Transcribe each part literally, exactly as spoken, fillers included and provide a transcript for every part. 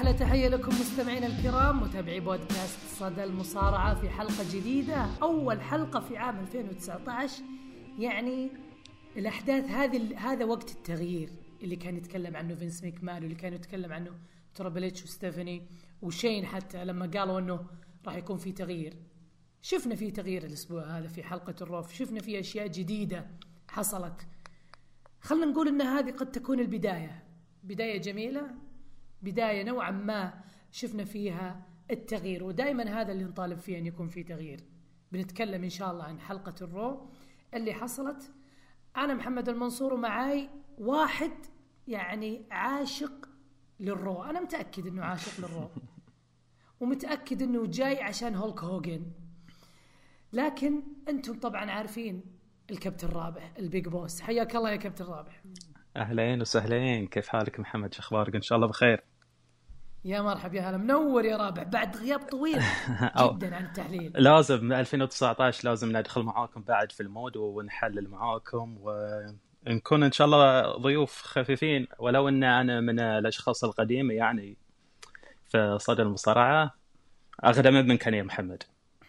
أحلى تحية لكم مستمعين الكرام متابعي بودكاست صدى المصارعة في حلقة جديدة، أول حلقة في عام ألفين وتسعة عشر. يعني الأحداث هذه هذا وقت التغيير اللي كان يتكلم عنه فينس ميكمان واللي كان يتكلم عنه تريبل إتش وستيفاني وشين، حتى لما قالوا أنه راح يكون في تغيير. شفنا فيه تغيير الأسبوع هذا في حلقة الروف، شفنا فيه أشياء جديدة حصلت. خلنا نقول أن هذه قد تكون البداية، بداية جميلة، بداية نوعا ما شفنا فيها التغيير، ودائما هذا اللي نطالب فيه أن يكون فيه تغيير. بنتكلم إن شاء الله عن حلقة الرو اللي حصلت. أنا محمد المنصور ومعاي واحد يعني عاشق للرو، أنا متأكد أنه عاشق للرو ومتأكد أنه جاي عشان هولك هوجن، لكن أنتم طبعا عارفين الكابتن رابح البيج بوس. حياك الله يا كابتن رابح. أهلين وسهلين، كيف حالك محمد؟ شو أخبارك؟ إن شاء الله بخير. يا مرحبا، يا هلا، منور يا رابح بعد غياب طويل جدا عن التحليل. لازم ألفين وتسعة عشر لازم ندخل معاكم بعد في المود ونحلل معاكم ونكون إن شاء الله ضيوف خفيفين، ولو أن أنا من الأشخاص القديمة يعني في صدى المصارعة أقدم منك يا محمد.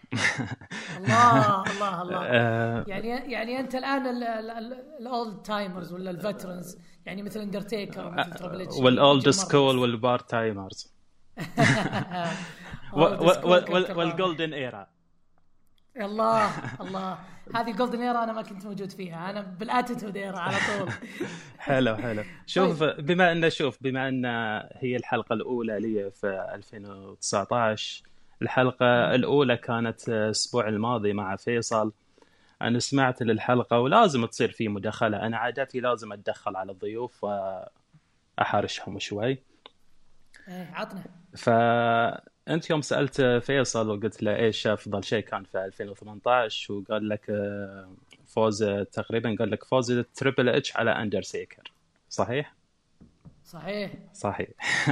الله الله الله. يعني يعني أنت الآن الأولد تايمرز ولا الفترنز، يعني مثل اندرتيكر ومثل تريبل إتش والأولد سكول والبار تايمرز والجولدن إيرا. الله الله، هذه جولدن إيرا أنا ما كنت موجود فيها، أنا بالآتيتود إيرا على طول. حلو حلو. شوف بما أن شوف بما أن هي الحلقة الأولى لي في ألفين وتسعة عشر، الحلقة الأولى كانت الأسبوع الماضي مع فيصل. أنا سمعت للحلقة ولازم تصير في مداخلة، أنا عادتي لازم أتدخل على الضيوف وأحارشهم شوي. إيه عطنا. فأنت يوم سألت فيصل وقلت له إيش أفضل شيء كان في ألفين وثمانية عشر، وقال لك فوز تقريبا قال لك فوز تريبل إتش على أندرتيكر، صحيح؟ صحيح صحيح.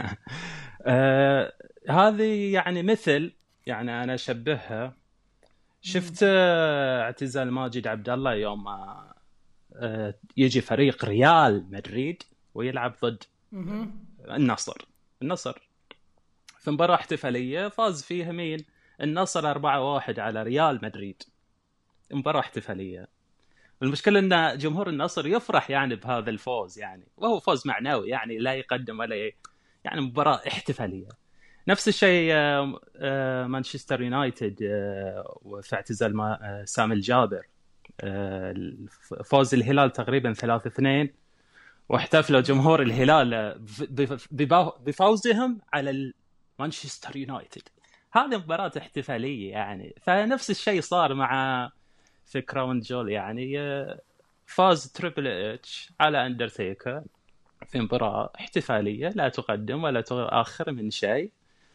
آه هذه يعني مثل يعني أنا أشبهها، شفت اعتزال ماجد عبد الله يوم آه يجي فريق ريال مدريد ويلعب ضد النصر النصر في مباراة احتفالية فاز فيها مين؟ النصر أربعة واحد على ريال مدريد، مباراة احتفالية. المشكلة أن جمهور النصر يفرح يعني بهذا الفوز، يعني وهو فوز معنوي، يعني لا يقدم ولا ي... يعني مباراة احتفالية. نفس الشيء مانشستر يونايتد وفي اعتزال سامي الجابر، فوز الهلال تقريبا ثلاثة اثنين، واحتفلوا جمهور الهلال بفوزهم على مانشستر يونايتد. هذه مباراة احتفالية يعني. فنفس الشيء صار مع في كراون جول، يعني فاز تريبل إتش على أندرتيكر في مباراة احتفالية لا تقدم ولا تؤخر من شيء.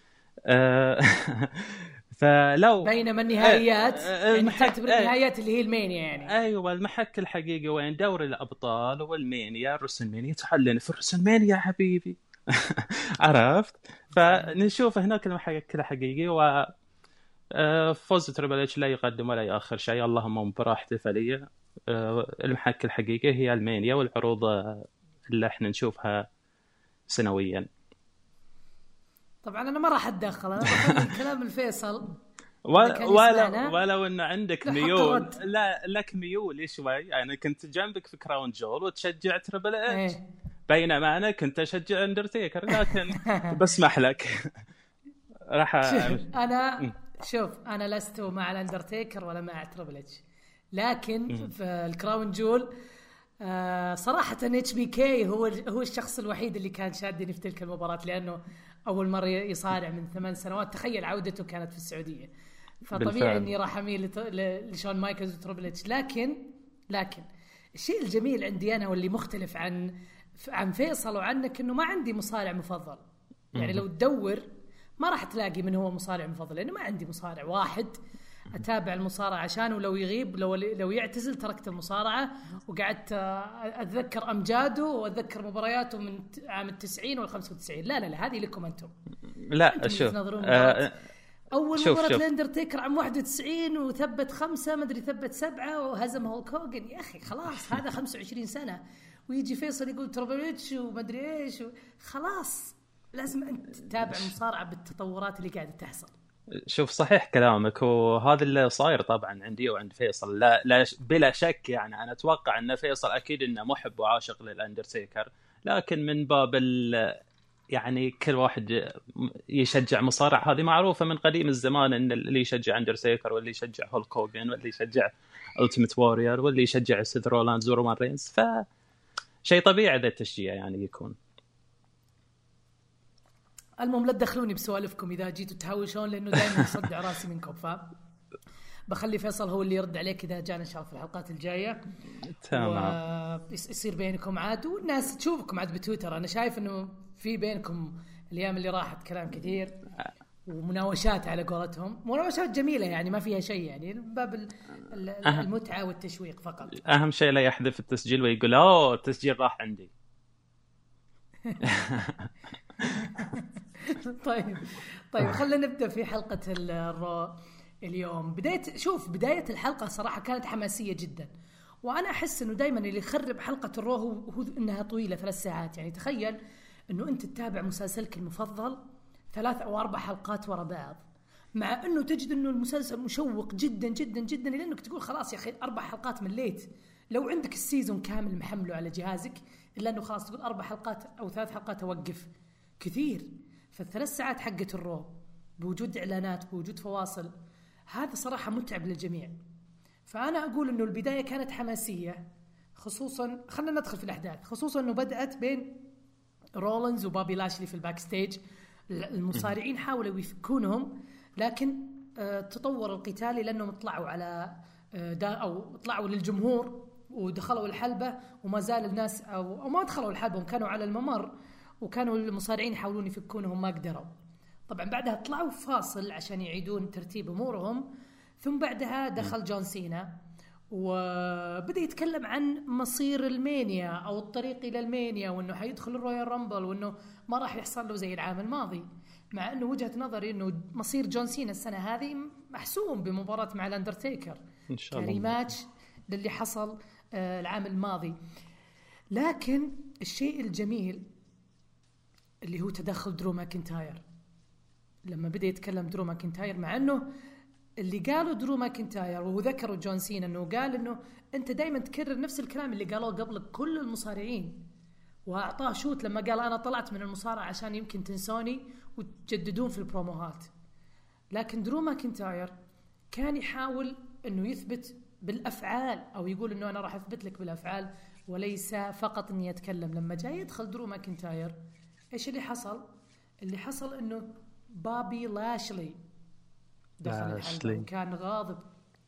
فلو بينما النهائيات يعني تعتبر النهائيات اللي هي المانيا، يعني ايوه المحك الحقيقي وين دوري الابطال والمانيا الرسلمانيا. تعلن في الرسلمانيا يا حبيبي. عرفت؟ فنشوف هناك المحك الحقيقي و فوز تريبل إتش لا يقدم ولا يؤخر شيء، اللهم مباراة احتفالية. المحك الحقيقي هي المانيا والعروض اللي احنا نشوفها سنويا. طبعا انا ما راح اتدخل، انا بخلي كلام الفيصل ولا ولا ولو ان عندك ميول، لا لك ميول شوي. انا يعني كنت جنبك في كراون جول وتشجع تريبل إتش، ايه. بينما انا كنت اشجع اندرتيكر، لكن بسمح لك. راح انا شوف انا لست مع الاندرتيكر ولا مع تريبل إتش، لكن في الكراون جول آه صراحه اتش بي كي هو هو الشخص الوحيد اللي كان شادني في تلك المباراه، لانه أول مرة يصارع من ثمان سنوات، تخيل عودته كانت في السعودية، فطبيعي بالفعل. إني راح أميل لشون مايكلز وتريبل إتش. لكن لكن الشيء الجميل عندي أنا واللي مختلف عن عن فيصل وعنك إنه ما عندي مصارع مفضل. يعني لو تدور ما راح تلاقي من هو مصارع مفضل، لأنه ما عندي مصارع واحد أتابع المصارعة عشانه، ولو يغيب لو لو يعتزل تركت المصارعة وقعدت أتذكر أمجاده وأتذكر مبارياته من عام التسعين والخمسة وتسعين. لا لا لا هذه لكم أنتم. لا أنتم شوف آه أول شوف مباراة الأندرتيكر عام واحد وتسعين وثبت خمسة مدري ثبت سبعة وهزم هولك هوجن. يا أخي خلاص هذا خمسة وعشرين سنة، ويجي فيصل يقول تريبل إتش ومدري إيش، خلاص لازم أنت تتابع المصارعة بالتطورات اللي قاعدة تحصل. شوف صحيح كلامك، وهذا اللي صاير طبعا عندي وعند فيصل، لا, لا بلا شك. يعني أنا أتوقع أن فيصل أكيد إنه محب وعاشق للأندرتيكر، لكن من باب يعني كل واحد يشجع مصارع، هذه معروفة من قديم الزمان، إن اللي يشجع أندرتيكر واللي يشجع هولك هوجن واللي يشجع ألتيميت واريور واللي يشجع سيث رولانز ورومان رينز، فشيء طبيعي ذا التشجيع يعني يكون. المهم لا تدخلوني بسوالفكم إذا جيتوا تهاوشون، لأنه دائما يصدع راسي منكم. ف بخلي فيصل هو اللي يرد عليك إذا جانا إن شاء الله في الحلقات الجاية. تمام. ويصير بينكم عاد، والناس تشوفكم عاد بتويتر. أنا شايف إنه في بينكم الأيام اللي راحت كلام كثير ومناوشات على قولتهم، مناوشات جميلة يعني ما فيها شيء، يعني باب المتعة والتشويق فقط. أهم شيء لا يحذف التسجيل ويقول أوه التسجيل راح عندي. طيب طيب خلينا نبدأ في حلقة الرو اليوم. بداية شوف بداية الحلقة صراحة كانت حماسية جدا، وأنا أحس إنه دايما اللي يخرب حلقة الرو هو إنها طويلة ثلاث ساعات. يعني تخيل إنه أنت تتابع مسلسلك المفضل ثلاث أو أربع حلقات ورا بعض، مع إنه تجد إنه المسلسل مشوق جدا جدا جدا، لأنك تقول خلاص يا أخي أربع حلقات مليت. لو عندك السيزون كامل محمله على جهازك، إلا إنه خلاص تقول أربع حلقات أو ثلاث حلقات أوقف كثير. فالثلاث ساعات حقة الرو بوجود إعلانات بوجود فواصل، هذا صراحة متعب للجميع. فأنا أقول إنه البداية كانت حماسية، خصوصا خلنا ندخل في الأحداث، خصوصا إنه بدأت بين رولينز وبابي لاشلي في الباك ستيج. المصارعين حاولوا يفكونهم، لكن تطور القتال لأنهم طلعوا على دا أو طلعوا للجمهور ودخلوا الحلبة، وما زال الناس أو, أو ما دخلوا الحلبة وكانوا على الممر، وكانوا المصارعين يحاولون يفكونهم ما قدروا. طبعا بعدها طلعوا فاصل عشان يعيدون ترتيب أمورهم، ثم بعدها دخل جون سينا وبدأ يتكلم عن مصير المانيا أو الطريق إلى المانيا، وأنه حيدخل الرويال رامبل، وأنه ما راح يحصل له زي العام الماضي. مع أنه وجهة نظري أنه مصير جون سينا السنة هذه محسوم بمباراة مع الأندرتيكر إن شاء الله، كريماتش للي حصل العام الماضي. لكن الشيء الجميل اللي هو تدخل درو ماكنتاير. لما بدأ يتكلم درو ماكنتاير، مع أنه اللي قالوا درو ماكنتاير وذكروا جون سينا أنه قال أنه أنت دايما تكرر نفس الكلام اللي قالوه قبلك كل المصارعين، وأعطاه شوت لما قال أنا طلعت من المصارعة عشان يمكن تنسوني وتجددون في البروموهات. لكن درو ماكنتاير كان يحاول أنه يثبت بالأفعال، أو يقول أنه أنا راح أثبت لك بالأفعال وليس فقط أني أتكلم. لما جاي يدخل درو ماكنتاير إيش اللي حصل؟ اللي حصل أنه بابي لاشلي دخل الحلبة وكان غاضب.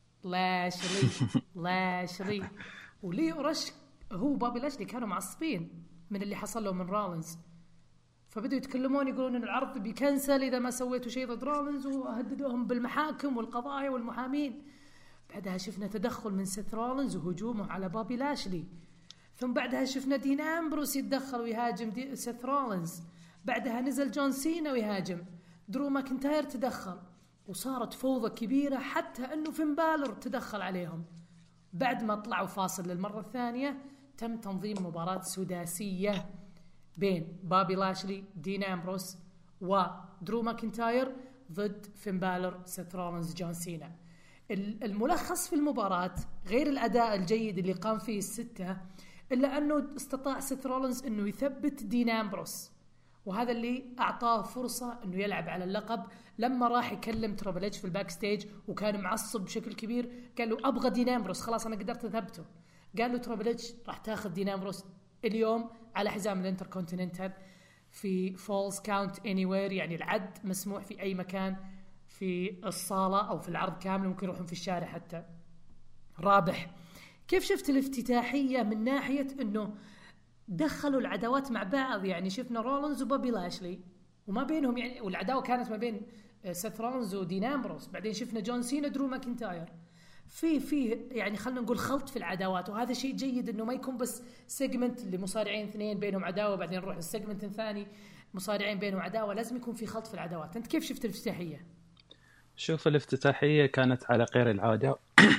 لاشلي لاشلي ولي أورش هو بابي لاشلي كانوا معصبين من اللي حصل له من رولينز، فبدأوا يتكلمون يقولون أن العرض بيكنسل إذا ما سويتوا شيء ضد رولينز، وهددوهم بالمحاكم والقضايا والمحامين. بعدها شفنا تدخل من سيث رولينز وهجومه على بابي لاشلي، ثم بعدها شفنا دين أمبروس يتدخل ويهاجم سيث رولينز، بعدها نزل جون سينا ويهاجم، درو ماكنتاير تدخل، وصارت فوضى كبيرة حتى أنه فين بالر تدخل عليهم. بعد ما طلعوا فاصل للمرة الثانية تم تنظيم مباراة سداسية بين بابي لاشلي دين أمبروس ودرو ماكنتاير ضد فين بالر سيث رولينز جون سينا. الملخص في المباراة غير الأداء الجيد اللي قام فيه الستة، إلا أنه استطاع سيث رولينز أنه يثبت دين أمبروس، وهذا اللي أعطاه فرصة أنه يلعب على اللقب. لما راح يكلم تريبل إتش في الباك ستيج وكان معصب بشكل كبير، قال له أبغى دين أمبروس، خلاص أنا قدرت أثبته. قال له تريبل إتش راح تاخذ دين أمبروس اليوم على حزام الانتركونتيننتال في فولز كاونت انيوير، يعني العد مسموح في أي مكان في الصالة أو في العرض كامل، ممكن يروحون في الشارع حتى. رابح، كيف شفت الافتتاحية من ناحية أنه دخلوا العداوات مع بعض؟ يعني شفنا رولينز وبابي لاشلي وما بينهم يعني، والعداوة كانت ما بين سيث رولينز ودين أمبروس، بعدين شفنا جون سينا درو ماكنتاير، في في يعني خلنا نقول خلط في العداوات، وهذا شيء جيد انه ما يكون بس سيجمنت لمصارعين اثنين بينهم عداوة بعدين نروح للسيجمنت الثاني مصارعين بينهم عداوة، لازم يكون في خلط في العداوات. انت كيف شفت الافتتاحية؟ شوف الافتتاحية كانت على غير العادة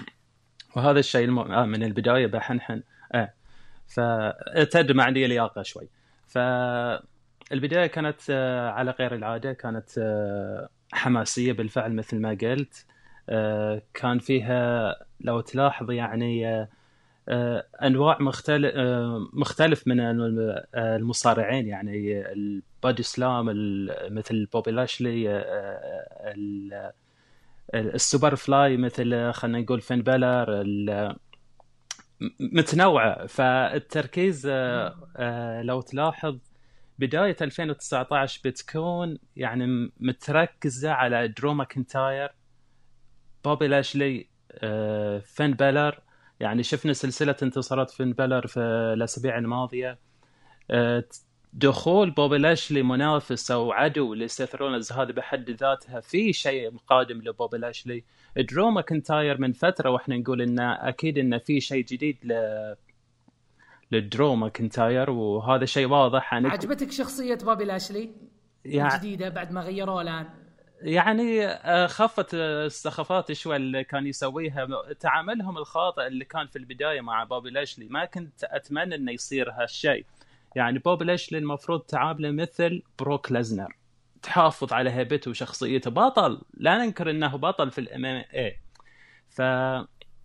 وهذا الشيء الم... من البداية بحنحن اه فتد ما عندي لياقة شوي. ف البداية كانت آه، على غير العادة، كانت آه، حماسية بالفعل مثل ما قلت. آه، كان فيها لو تلاحظ يعني آه، آه، أنواع مختلف مختلف من الم- آه، المصارعين، يعني البادي سلام ال- مثل بوبي لاشلي، آه، آه، ال- السوبر فلاي مثل آه، خلينا نقول فين بالر، ال- م- متنوعة. فالتركيز آه، آه، لو تلاحظ بداية ألفين وتسعة عشر بتكون يعني م- متركزة على درو ماكنتاير، بوبي لاشلي، آه، فين بالر. يعني شفنا سلسلة انتصارات فين بالر في الأسابيع الماضية. آه، دخول بوبي لاشلي منافس أو عدو لسيث رولينز هذا بحد ذاتها في شيء قادم لبوبي لاشلي. درو ماكنتاير من فترة واحنا نقول إنه أكيد إنه في شيء جديد ل لدرو ماكنتاير، وهذا شيء واضح. أنا عجبتك شخصية بوبي لاشلي يعني الجديدة بعد ما غيروه الآن؟ يعني آه، خفت آه، السخافات شوي اللي كان يسويها. تعاملهم الخاطئ اللي كان في البداية مع بوبي لاشلي ما كنت أتمنى إنه يصير هالشيء. يعني بوبي لاشلي المفروض تعامله مثل بروك ليزنر، تحافظ على هيبته وشخصيته، بطل لا ننكر إنه بطل في الام ام اي. فكان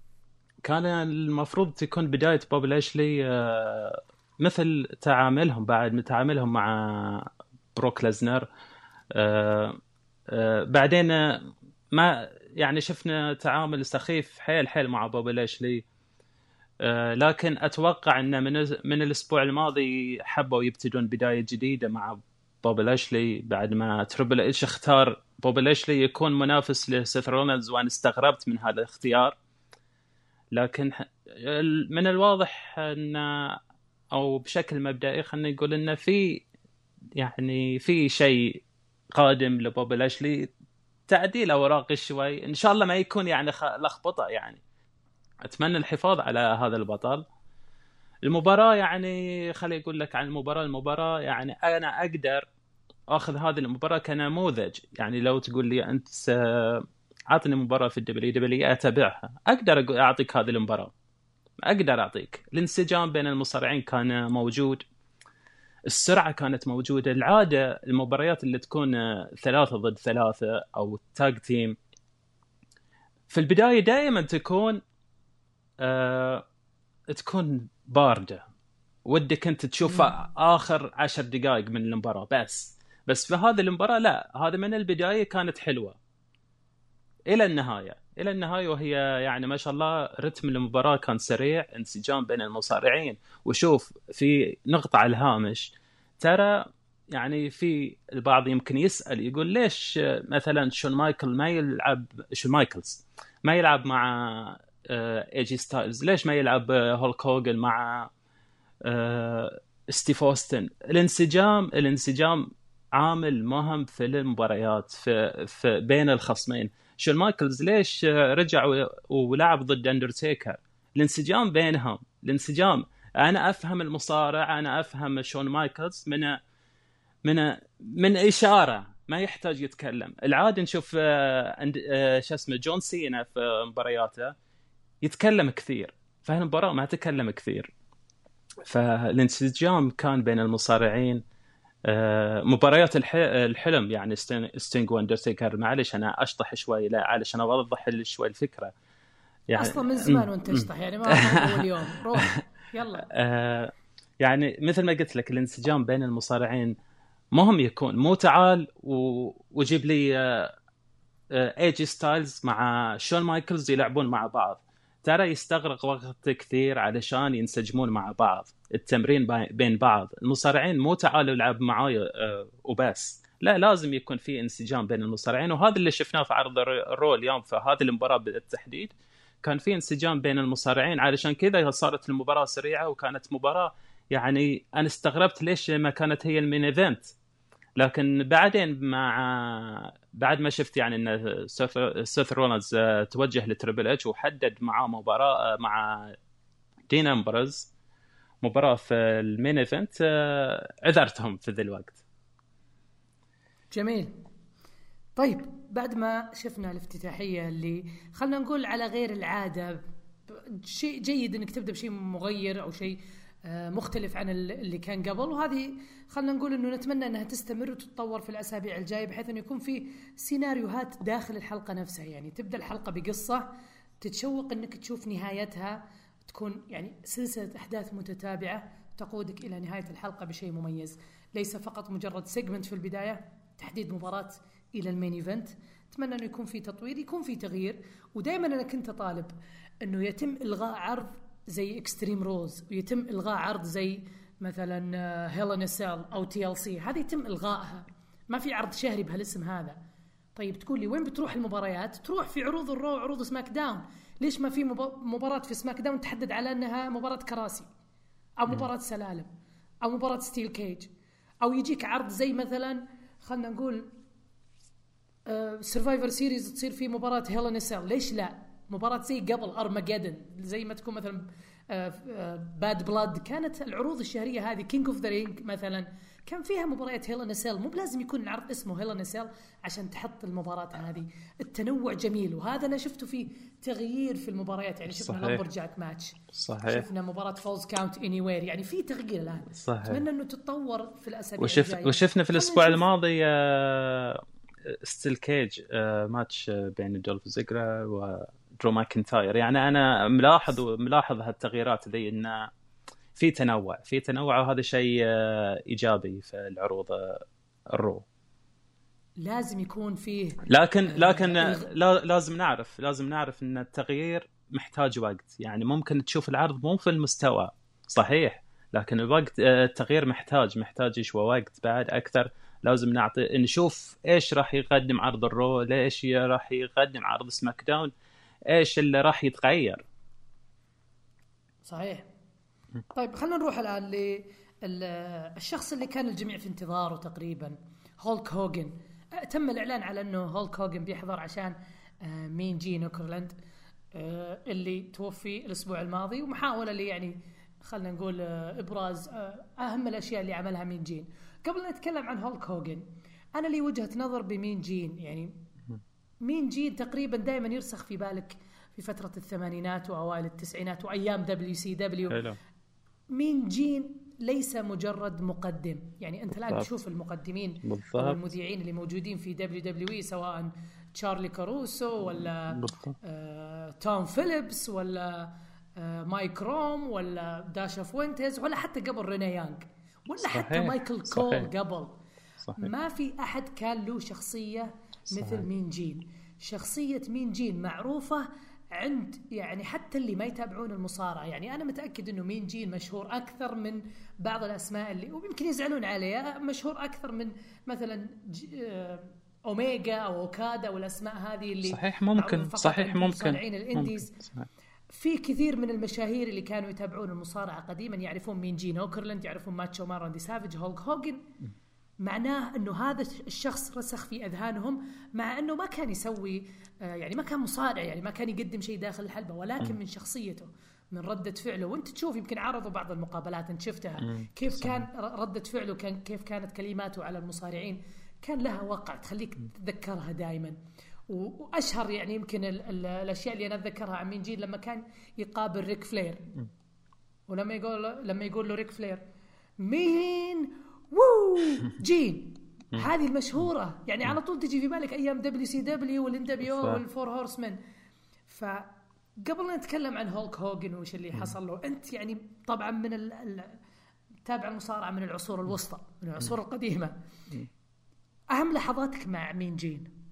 المفروض تكون بداية بوبي لاشلي آه، مثل تعاملهم بعد تعاملهم مع بروك ليزنر. آه، آه، بعدين آه، ما يعني شفنا تعامل سخيف حيل حيل مع بوبي لاشلي. آه، لكن اتوقع ان من من الاسبوع الماضي حبوا يبتدون بدايه جديده مع بوبي لاشلي بعد ما تريبل اتش اختار بوبي لاشلي يكون منافس لسيث رولينز، وانا استغربت من هذا الاختيار. لكن ح- ال- من الواضح ان او بشكل مبدئي خلينا نقول ان في يعني في شيء قادم لبوبي لاشلي، تعديل اوراق شوي ان شاء الله ما يكون يعني خ... لخبطه. يعني اتمنى الحفاظ على هذا البطل. المباراه يعني خلي اقول لك عن المباراه المباراه يعني انا اقدر اخذ هذه المباراه كنموذج. يعني لو تقول لي انت س... عطني مباراه في الدبليو دبليو اتابعها، اقدر أقول- اعطيك هذه المباراه. اقدر اعطيك الانسجام بين المصارعين كان موجود، السرعة كانت موجودة. العادة المباريات اللي تكون ثلاثة ضد ثلاثة أو تاج تيم في البداية دائما تكون آه تكون باردة، ودك أنت تشوف آخر عشر دقائق من المباراة بس. بس في هذه المباراة لا، هذا من البداية كانت حلوة إلى النهاية إلى النهاية وهي يعني ما شاء الله رتم المباراة كان سريع، انسجام بين المصارعين. وشوف في نقطة على الهامش، ترى يعني في البعض يمكن يسأل يقول ليش مثلا شون مايكل ما يلعب شون مايكلز ما يلعب مع اي جي ستايلز، ليش ما يلعب هولك هوجن مع ستيف أوستن. الانسجام الانسجام عامل مهم في المباريات في, في بين الخصمين. شون مايكلز ليش رجع ولعب ضد اندرتيكر؟ الانسجام بينهم، الانسجام. انا افهم المصارع، انا افهم شون مايكلز من من من اشاره، ما يحتاج يتكلم. العاده نشوف شو اسمه جون سينا في مبارياته يتكلم كثير، فهالمباراه ما تكلم كثير. فالانسجام كان بين المصارعين. مباريات الحلم يعني ستينج واندرتيكر، معلش انا اشطح شوي لا علشان اوضح شوي الفكره. يعني اصلا من زمان وانت تشطح يعني ما هو اليوم روح يلا. آه يعني مثل ما قلت لك الانسجام بين المصارعين مهم يكون، مو تعال وجيب لي اي جي ستايلز مع شون مايكلز يلعبون مع بعض. ترى يستغرق وقت كثير علشان ينسجمون مع بعض، التمرين بين بعض. المصارعين مو تعالوا العب معاي وبس، لا لازم يكون في انسجام بين المصارعين. وهذا اللي شفناه في عرض الرو اليوم في هذه المباراة بالتحديد، كان في انسجام بين المصارعين. علشان كذا صارت المباراة سريعة وكانت مباراة يعني أنا استغربت ليش ما كانت هي المين ايفنت. لكن بعدين مع بعد ما شفت يعني ان سيث رولينز توجه لتريبل اتش وحدد معاه مباراه مع دين امبرز، مباراه في المين ايفنت، عذرتهم في ذا الوقت. جميل. طيب بعد ما شفنا الافتتاحيه اللي خلنا نقول على غير العاده، شيء جيد انك تبدا بشيء مغير او شيء مختلف عن اللي كان قبل، وهذه خلنا نقول انه نتمنى انها تستمر وتتطور في الاسابيع الجايه، بحيث انه يكون في سيناريوهات داخل الحلقه نفسها. يعني تبدا الحلقه بقصه تتشوق انك تشوف نهايتها، تكون يعني سلسله احداث متتابعه تقودك الى نهايه الحلقه بشيء مميز، ليس فقط مجرد سيجمنت في البدايه تحديد مباراه الى المين ايفنت. اتمنى انه يكون في تطوير، يكون في تغيير. ودائما انا كنت اطالب انه يتم الغاء عرض زي اكستريم روز، ويتم الغاء عرض زي مثلا هيل سيل او تي ال سي، هذه يتم الغائها. ما في عرض شهري بهالاسم هذا. طيب تقول لي وين بتروح المباريات؟ تروح في عروض الرو وعروض سماك داون. ليش ما في مباراة في سماك داون تحدد على انها مباراة كراسي او مباراة سلالم او مباراة ستيل كيج، او يجيك عرض زي مثلا خلنا نقول سرفايفر سيريز تصير في مباراة هيل سيل؟ ليش لا؟ مباراة زي قبل أرماجيدن، زي ما تكون مثلا باد بلاد، كانت العروض الشهرية هذه كينج اوف ذا رينج مثلا كان فيها مباريات هيل ان سيل. مو بلازم يكون العرض اسمه هيل ان سيل عشان تحط المباراة هذه. التنوع جميل، وهذا انا شفته فيه تغيير في المباريات. يعني شفنا لامبر جاك ماتش، صحيح. شفنا مباراة فولز كاونت اني وير، يعني في تغيير الان. اتمنى انه تتطور في الاسابيع وشف... الجايه. وشفنا في الاسبوع الماضي ستيل كيج ماتش بين دولف زيجلر ودرو ماكنتاير. يعني انا ملاحظ وملاحظ هالتغييرات ذي، انه في تنوع في تنوع وهذا شيء ايجابي في العروض الرو. لازم يكون فيه، لكن لكن لا لازم نعرف لازم نعرف ان التغيير محتاج وقت. يعني ممكن تشوف العرض مو في المستوى صحيح، لكن الوقت التغيير محتاج محتاج شوي وقت بعد اكثر. لازم نعطي نشوف ايش راح يقدم عرض الرو، ليش راح يقدم عرض سماك داون، ايش اللي راح يتغير. صحيح. طيب خلينا نروح الان للشخص اللي كان الجميع في انتظاره تقريبا، هولك هوجن. تم الاعلان على انه هولك هوجن بيحضر عشان مين جين اوكرلاند اللي توفي الاسبوع الماضي، ومحاوله اللي يعني خلينا نقول ابراز اهم الاشياء اللي عملها مين جين. قبل أن نتكلم عن هولك هوجن، أنا لي وجهة نظر بمين جين. يعني مين جين تقريبا دائما يرسخ في بالك في فترة الثمانينات وأوائل التسعينات وأيام دبليو سي دبليو. مين جين ليس مجرد مقدم. يعني أنت الآن تشوف المقدمين بالضبط. أو المذيعين اللي موجودين في دبليو دبليو إي، سواء تشارلي كاروسو ولا آه، توم فيليبس ولا آه، مايك روم ولا داشا فوينتز، ولا حتى قبل ريني يانغ، ولا صحيح. حتى مايكل كول صحيح. قبل صحيح. ما في أحد كان له شخصية مثل صحيح. مين جين. شخصية مين جين معروفة عند يعني حتى اللي ما يتابعون المصارعة. يعني أنا متأكد إنه مين جين مشهور أكثر من بعض الأسماء اللي ويمكن يزعلون عليه، مشهور أكثر من مثلا أوميجا أو أوكادا والأسماء هذه اللي صحيح ممكن صحيح ممكن صانعين الإنديز. ممكن. في كثير من المشاهير اللي كانوا يتابعون المصارعة قديما يعرفون مين جين اوكرلاند، يعرفون ماتشو مان راندي سافيج. هولك هوجن معناه انه هذا الشخص رسخ في اذهانهم، مع انه ما كان يسوي يعني ما كان مصارع، يعني ما كان يقدم شيء داخل الحلبة، ولكن من شخصيته، من ردة فعله. وانت تشوف يمكن عرضوا بعض المقابلات انت شفتها كيف كان ردة فعله، كان كيف كانت كلماته على المصارعين، كان لها وقع تخليك تتذكرها دائما. وأشهر يعني يمكن ال ال الأشياء اللي أنا أتذكرها عن مين جين لما كان يقابل ريك فلير، ولما يقول لما يقول له ريك فلير مين وو جين، هذه المشهورة يعني على طول تجي في بالك أيام دبليو سي دبليو والإن دبليو والفور هورسمن. فقبل نتكلم عن هولك هوجن وش اللي حصل له، أنت يعني طبعا من تابع المصارعة من العصور الوسطى، من العصور القديمة، أهم لحظاتك مع مين جين؟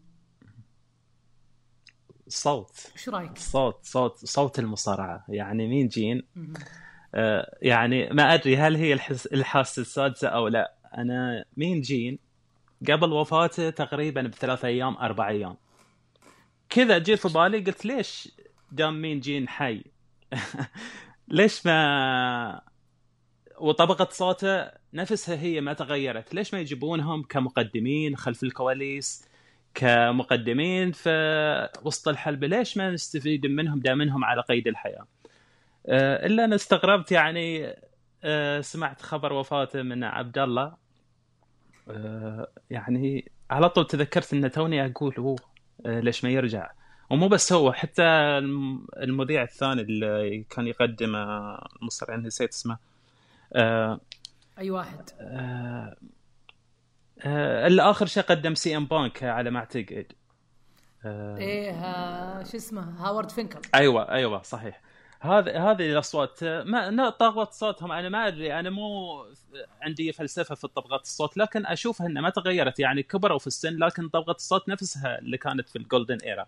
صوت ايش رايك؟ صوت صوت صوت المصارعه. يعني مين جين آه يعني ما ادري هل هي الحاسه السادسه او لا. انا مين جين قبل وفاته تقريبا بثلاث ايام اربع ايام كذا جيت في بالي، قلت ليش دام مين جين حي ليش ما وطبقه صوته نفسها هي ما تغيرت، ليش ما يجيبونهم كمقدمين خلف الكواليس، كمقدمين في وسط الحلبة؟ ليش ما نستفيد منهم دائمنهم على قيد الحياة؟ أه إلا أنا استغربت يعني أه سمعت خبر وفاته من عبد الله، أه يعني على طول تذكرت إن توني أقول هو أه ليش ما يرجع. ومو بس هو، حتى المذيع الثاني اللي كان يقدم المصارعين نسيت اسمه آه اي واحد آه آه الاخر شيء قدم سي ام بانك على ما اعتقد. آه ايه شو اسمه هاورد فينكل. ايوه ايوه صحيح. هذا هذه الاصوات ما طغت صوتهم. انا ما ادري، انا مو عندي فلسفه في طبقات الصوت، لكن اشوفها انها ما تغيرت، يعني كبروا في السن لكن طبقه الصوت نفسها اللي كانت في الجولدن ايرا.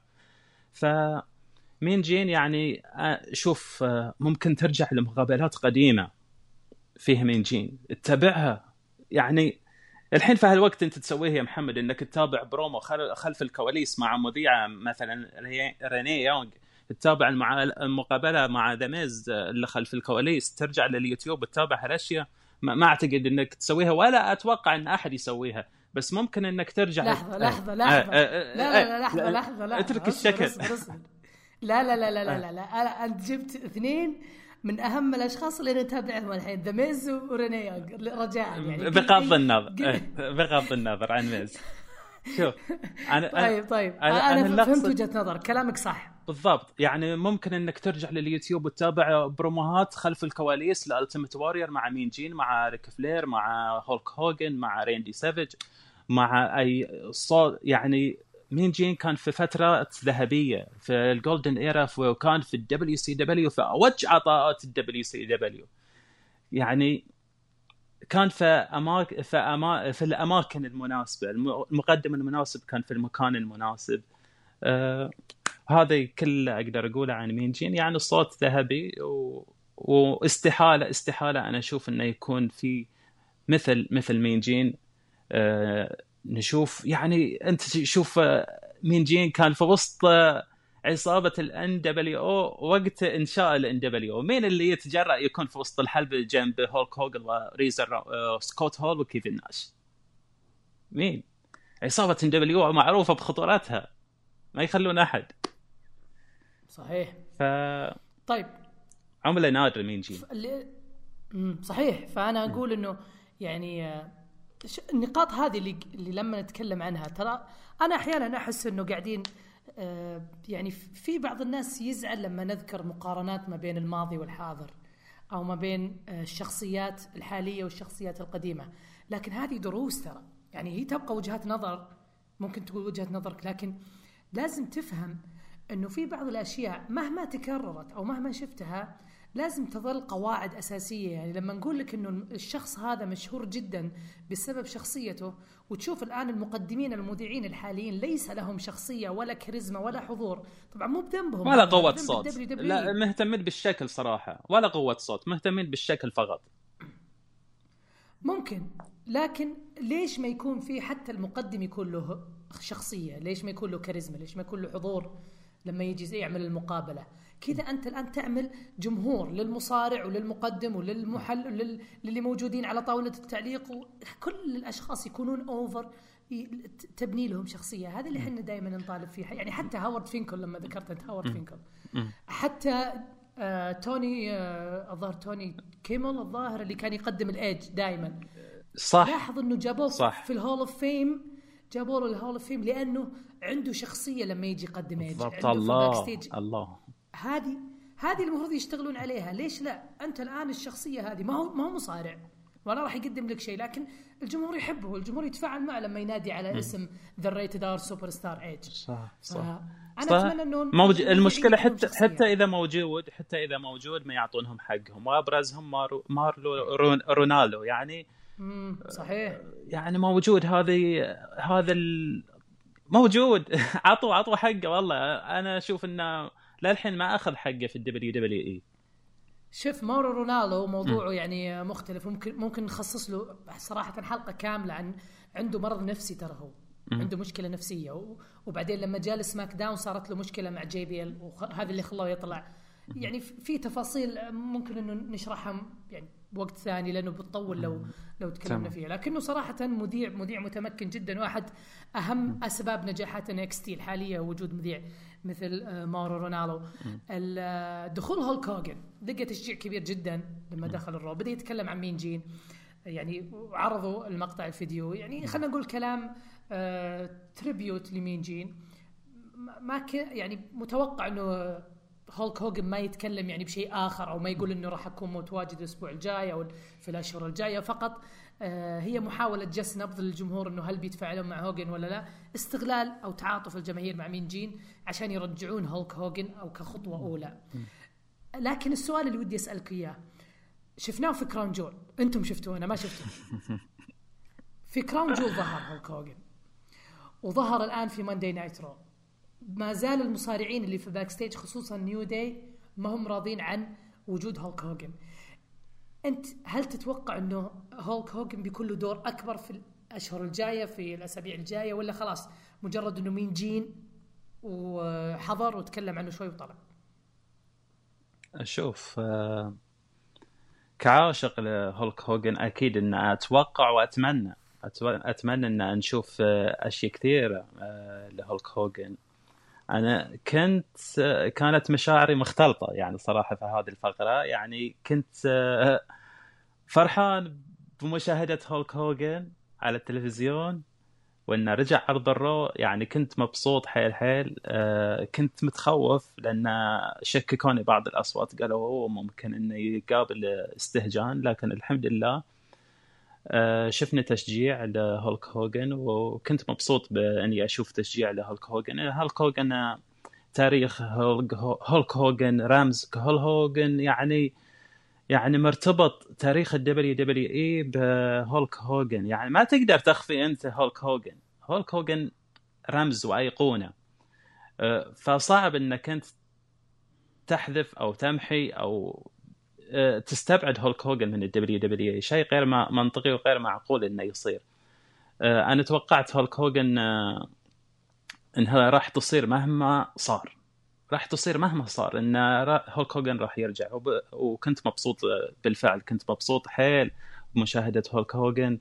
فمين جين يعني شوف ممكن ترجع لمقابلات قديمه فيها مين جين تتابعها. يعني الحين في هالوقت انت تسويه يا محمد انك تتابع برومو خلف الكواليس مع مذيعه مثلا رينيه يونغ، تتابع المقابله مع ذا ميز اللي خلف الكواليس، ترجع لليوتيوب تتابع هالاشياء. ما اعتقد انك تسويها ولا اتوقع ان احد يسويها، بس ممكن انك ترجع. لحظه لحظه لحظه لا لا لحظه لحظه لا اترك الشكل. لا لا لا لا لا لا انت جبت اثنين من اهم الاشخاص اللي نتابعهم الحين، ذا ميز ورينيه رجاء يعني بغض النظر بغض النظر عن ميز. شوف انا طيب طيب انا, أنا فهمت وجهة نظر كلامك صح بالضبط. يعني ممكن انك ترجع لليوتيوب وتتابع بروموهات خلف الكواليس لألتيميت واريور مع مين جين، مع ريك فلير، مع هولك هوجن، مع ريندي سافيج، مع اي صوت. يعني مين جين كان في فترة ذهبية في الجولدن ايرا، وكان في الدبليو سي دبليو في اوج عطاءات الدبليو سي دبليو. يعني كان في أماكن في, أما... في الأماكن المناسبة، المقدم المناسب كان في المكان المناسب. آه... هذا كله أقدر أقوله عن مين جين. يعني الصوت ذهبي و... واستحالة استحالة أنا أشوف إنه يكون في مثل مثل مين جين. آه... نشوف يعني أنت شوف مين جين كان في وسط عصابة الان دبليو او وقت انشاء الان دبليو او. مين اللي يتجرأ يكون في وسط الحلبة جنب هولك هوجن وريزر سكوت هول وكيفن ناش؟ مين؟ عصابة ان دبليو او معروفة بخطورتها، ما يخلون احد. صحيح. ف طيب عمله نادر مين جين. اللي... صحيح. فانا اقول انه يعني النقاط هذه اللي اللي لما نتكلم عنها، ترى انا احيانا احس انه قاعدين يعني في بعض الناس يزعل لما نذكر مقارنات ما بين الماضي والحاضر أو ما بين الشخصيات الحالية والشخصيات القديمة، لكن هذه دروس ترى. يعني هي تبقى وجهات نظر، ممكن تقول وجهة نظرك، لكن لازم تفهم أنه في بعض الأشياء مهما تكررت أو مهما شفتها لازم تظل قواعد أساسية. يعني لما نقول لك أنه الشخص هذا مشهور جدا بسبب شخصيته، وتشوف الآن المقدمين المذيعين الحاليين ليس لهم شخصية ولا كاريزما ولا حضور، طبعا مو بذنبهم ولا قوة صوت، لا مهتمين بالشكل صراحة، ولا قوة صوت، مهتمين بالشكل فقط. ممكن، لكن ليش ما يكون في حتى المقدم يكون له شخصية؟ ليش ما يكون له كاريزما؟ ليش ما يكون له حضور لما يجي يعمل المقابلة؟ كذا أنت الآن تعمل جمهور للمصارع وللمقدم وللمحل وللي موجودين على طاولة التعليق، وكل الأشخاص يكونون أوفر، تبني لهم شخصية. هذا اللي احنا دائما نطالب فيها. يعني حتى هاورد فينكل، لما ذكرت أنت هاورد فينكل، حتى آه توني آه الظاهر توني كيمل الظاهر اللي كان يقدم الإيج دائما، صح، لاحظ إنه جابوه في الهول أوف فيم، جابوا له الهول أوف فيم لأنه عنده شخصية لما يجي يقدم إيج. الله الله، هذه هذه المفروض يشتغلون عليها. ليش لا؟ أنت الآن الشخصية هذه ما هو ما هو مصارع ولا راح يقدم لك شيء، لكن الجمهور يحبه والجمهور يتفاعل معه لما ينادي على م. اسم ذا ريتد ار سوبر ستار ايج. صح صح. أنا صح. أتمنى إنه موج... المشكلة حتى حتى إذا موجود حتى إذا موجود ما يعطونهم حقهم، وأبرزهم مارو... مارلو رون... رونالدو. يعني مم. صحيح، يعني موجود هذه هذا ال... موجود عطوا عطوا حقه. والله أنا أشوف إنه للحين ما أخذ حقه في الدبليو دبليو إي. شوف مورو رونالدو موضوعه م. يعني مختلف، ممكن ممكن نخصص له صراحة حلقة كاملة عن عنده مرض نفسي. ترى هو م. عنده مشكلة نفسية، وبعدين لما جاء سماك داون صارت له مشكلة مع جي بي ال، وهذا اللي خلاه يطلع. يعني في تفاصيل ممكن إنه نشرحها يعني بوقت ثاني لأنه بتطول لو لو تكلمنا فيها. لكنه صراحة مذيع مذيع متمكن جدا، واحد أهم أسباب نجاحات إن إكس تي الحالية وجود مذيع مثل مورو رونالدو. دخول هولك هوجن لقى تشجيع كبير جدا لما دخل الرو، بدأ يتكلم عن مين جين، يعني عرضوا المقطع الفيديو. يعني خلينا نقول كلام آه تريبيوت لمين جين، ما ك يعني متوقع إنه هولك هوجن ما يتكلم يعني بشيء آخر أو ما يقول إنه راح أكون متواجد الأسبوع الجاي أو في الأشهر الجاية، فقط آه هي محاولة جس نبض للجمهور إنه هل بيتفاعلون مع هوجن ولا لا، استغلال أو تعاطف الجماهير مع مين جين عشان يرجعون هولك هوجن أو كخطوة أولى. لكن السؤال اللي ودي أسألك إياه، شفناه في كراون جول، أنتم شفتوه أنا ما شفته. في كراون جول ظهر هولك هوجن وظهر الآن في ماندي نايت رو. ما زال المصارعين اللي في باك ستيج خصوصا نيو داي ما هم راضين عن وجود هولك هوجن. أنت هل تتوقع أنه هولك هوجن بيكون له دور أكبر في الأشهر الجاية في الأسابيع الجاية، ولا خلاص مجرد أنه مين جين وحضر وتكلم عنه شوي وطلع؟ أشوف كعاشق لهولك هوجن أكيد أن أتوقع وأتمنى أتمنى أن نشوف أشياء كثيرة لهولك هوجن. أنا كنت كانت مشاعري مختلطة يعني صراحة في هذه الفقرة، يعني كنت فرحان بمشاهدة هولك هوجن على التلفزيون وإنه رجع عرض الرو، يعني كنت مبسوط حيل حيل. كنت متخوف لأن شككوني بعض الأصوات، قالوا هو ممكن إنه يقابل استهجان، لكن الحمد لله شفنا تشجيع لهولك هوجن وكنت مبسوط بأني أشوف تشجيع لهولك هوجن. هولك هوجن تاريخ هولك هوجن رمز هولك هوجن، يعني يعني مرتبط تاريخ الدبليو دبليو اي بهولك هوجن، يعني ما تقدر تخفي انت هولك هوجن. هولك هوجن رمز وايقونه، فصعب انك انت تحذف او تمحي او تستبعد هولك هوجن من الدبليو دبليو اي. شيء غير منطقي وغير معقول انه يصير. انا توقعت هولك هوجن انها راح تصير مهما صار، راح تصير مهما صار ان هولك هوجن راح يرجع، وكنت مبسوط بالفعل، كنت مبسوط حيل بمشاهدة هولك هوجن.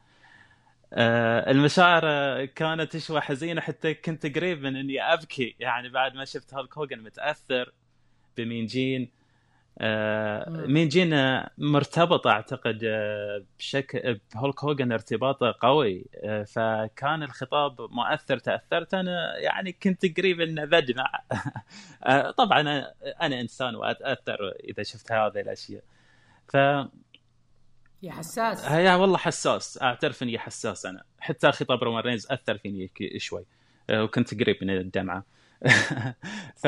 المشاعر كانت شوي حزينة، حتى كنت قريب من اني ابكي يعني بعد ما شفت هولك هوجن متأثر بمين جين. مين جين مرتبط اعتقد بشكل بهولك هوجن ارتباطه قوي، فكان الخطاب مؤثر، تأثرت انا، يعني كنت قريب ان بدمع. طبعا انا انسان واتأثر اذا شفت هذه الاشياء. ف يا حساس، هي والله حساس، اعترف اني حساس انا، حتى خطاب رومان رينز اثر فيني شوي وكنت قريب من الدمعه. ف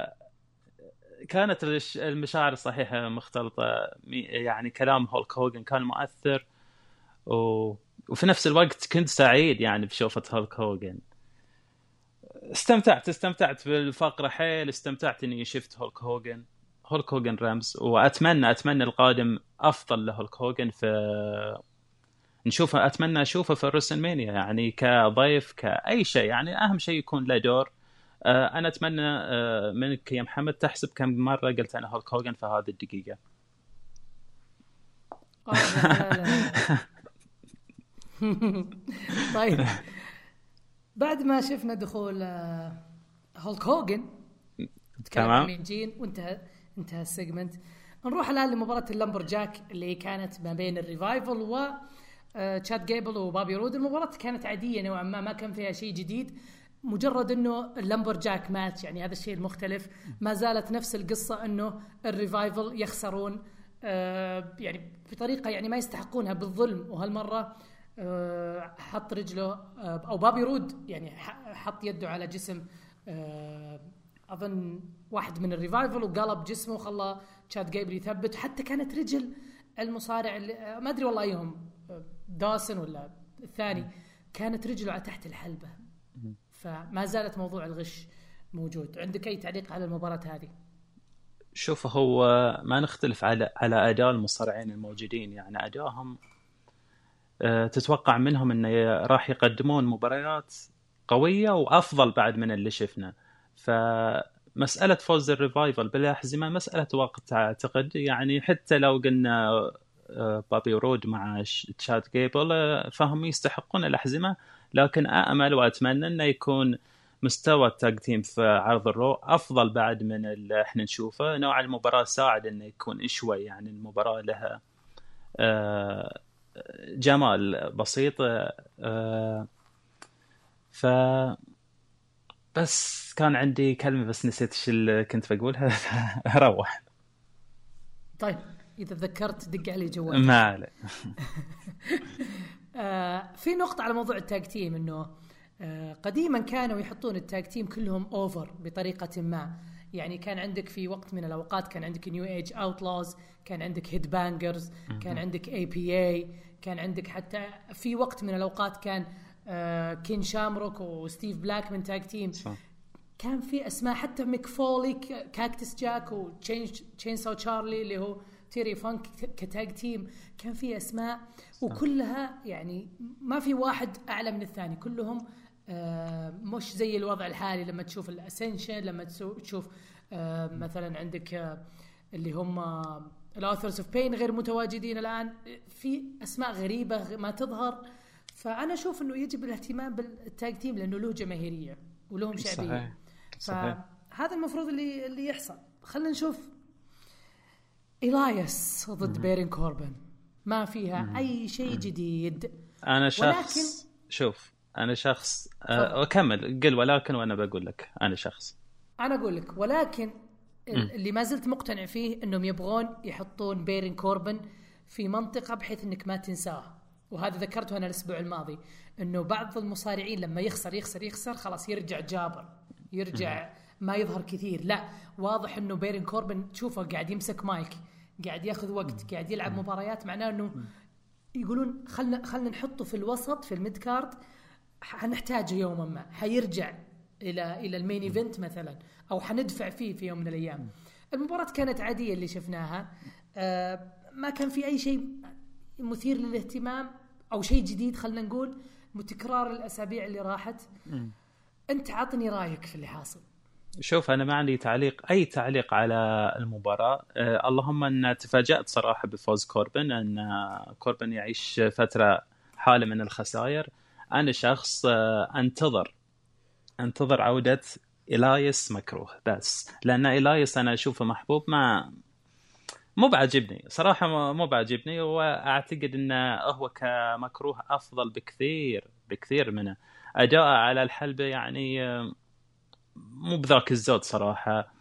كانت المشاعر صحيحة مختلطة، يعني كلام هولك هوجن كان مؤثر و... وفي نفس الوقت كنت سعيد يعني بشوفة هولك هوجن. استمتعت استمتعت بالفقرة حيل، استمتعت اني شفت هولك هوجن. هولك هوجن رمز، واتمنى اتمنى القادم افضل لهولك هوجن، في نشوفه، اتمنى اشوفه في الرسلمانيا يعني كضيف كاي شيء، يعني اهم شيء يكون له دور. أنا أتمنى منك يا محمد تحسب كم مرة قلت أنا هولك هوجن في هذه الدقيقة. طيب بعد ما شفنا دخول هولك هوجن تكلم عن مين جين وانتهى انتهى السيجمنت، نروح الآن لمباراة اللمبر جاك اللي كانت ما بين الريفايفل و تشاد جيبل وبابي رود. المباراة كانت عادية نوعا ما، ما كان فيها شيء جديد، مجرد انه اللمبر جاك ماتش، يعني هذا الشيء المختلف. ما زالت نفس القصة انه الريفايفل يخسرون آه يعني بطريقة يعني ما يستحقونها بالظلم، وهالمرة آه حط رجله آه او بابي رود يعني حط يده على جسم آه اظن واحد من الريفايفل وقلب جسمه وخلى تشاد جيبل يثبت. حتى كانت رجل المصارع اللي ما ادري والله ايهم داسن ولا الثاني كانت رجله على تحت الحلبة. فما زالت موضوع الغش موجود. عندك أي تعليق على المباراة هذه؟ شوف، هو ما نختلف على على أداء المصارعين الموجودين، يعني أدائهم أه تتوقع منهم أنه راح يقدمون مباريات قوية وأفضل بعد من اللي شفنا. فمسألة فوز الريفايفل بالأحزمة مسألة وقت أعتقد، يعني حتى لو قلنا بابي رود مع تشاد جيبل فهم يستحقون الأحزمة، لكن أأمل وأتمنى أنه يكون مستوى التاج تيم في عرض الرو أفضل بعد من اللي احنا نشوفه. نوع المباراة ساعد أنه يكون شوي يعني المباراة لها جمال بسيط. ف بس كان عندي كلمة بس نسيت ايش اللي كنت بقولها. روح. طيب إذا تذكرت دق علي جوال. ما عليه. آه في نقطة على موضوع التاج تيم، إنه آه قديما كانوا يحطون التاج تيم كلهم أوفر بطريقة ما. يعني كان عندك في وقت من الأوقات كان عندك نيو ايج اوتلاوز، كان عندك هيد بانجرز، كان عندك اي بي اي، كان عندك حتى في وقت من الأوقات كان آه كين شامروك وستيف بلاك من تاج تيم. صح. كان في اسماء حتى ميك فولي، كاكتس جاك وتشين سو تشارلي اللي هو تيري فانك كتاج تيم. كان في اسماء وكلها يعني ما في واحد اعلى من الثاني، كلهم آه مش زي الوضع الحالي لما تشوف الاسنشن، لما تشوف آه مثلا عندك آه اللي هم الاوثرز اوف بين غير متواجدين الان، في اسماء غريبه ما تظهر. فانا اشوف انه يجب الاهتمام بالتاج تيم لانه له جماهيريه ولهم شعبيه. صحيح. فهذا المفروض اللي اللي يحصل. خلينا نشوف إلايس ضد بيرين كوربن، ما فيها مم. أي شيء جديد. أنا شخص ولكن... شوف أنا شخص أه أكمل قل ولكن وأنا بقول لك أنا شخص أنا أقول لك ولكن مم. اللي ما زلت مقتنع فيه إنهم يبغون يحطون بيرين كوربن في منطقة بحيث إنك ما تنساه. وهذا ذكرته أنا الأسبوع الماضي، إنه بعض المصارعين لما يخسر يخسر يخسر خلاص يرجع جابر، يرجع ما يظهر كثير. لا، واضح إنه بيرين كوربن تشوفه قاعد يمسك مايك، قاعد ياخذ وقت، قاعد يلعب مباريات، معناه إنه يقولون خلنا خلنا نحطه في الوسط في الميد كارد، حنحتاجه يوما ما، حيرجع إلى إلى المين إيفنت مثلا، أو حندفع فيه في يوم من الأيام. المباراة كانت عادية اللي شفناها، آه ما كان في أي شيء مثير للاهتمام أو شيء جديد. خلنا نقول متكرار الأسابيع اللي راحت. م. أنت عطني رأيك في اللي حاصل. شوف أنا ما عندي تعليق أي تعليق على المباراة. أه اللهم أن تفاجأت صراحة بفوز كوربن، أن كوربن يعيش فترة حالة من الخسائر. أنا شخص أه أنتظر أنتظر عودة إلايس مكروه، بس لأن إلايس أنا أشوفه محبوب، ما مو بعجبني صراحة، مو بعجبني، وأعتقد أنه هو كمكروه أفضل بكثير بكثير منه. أداء على الحلبة يعني مو بذاك الزود صراحة.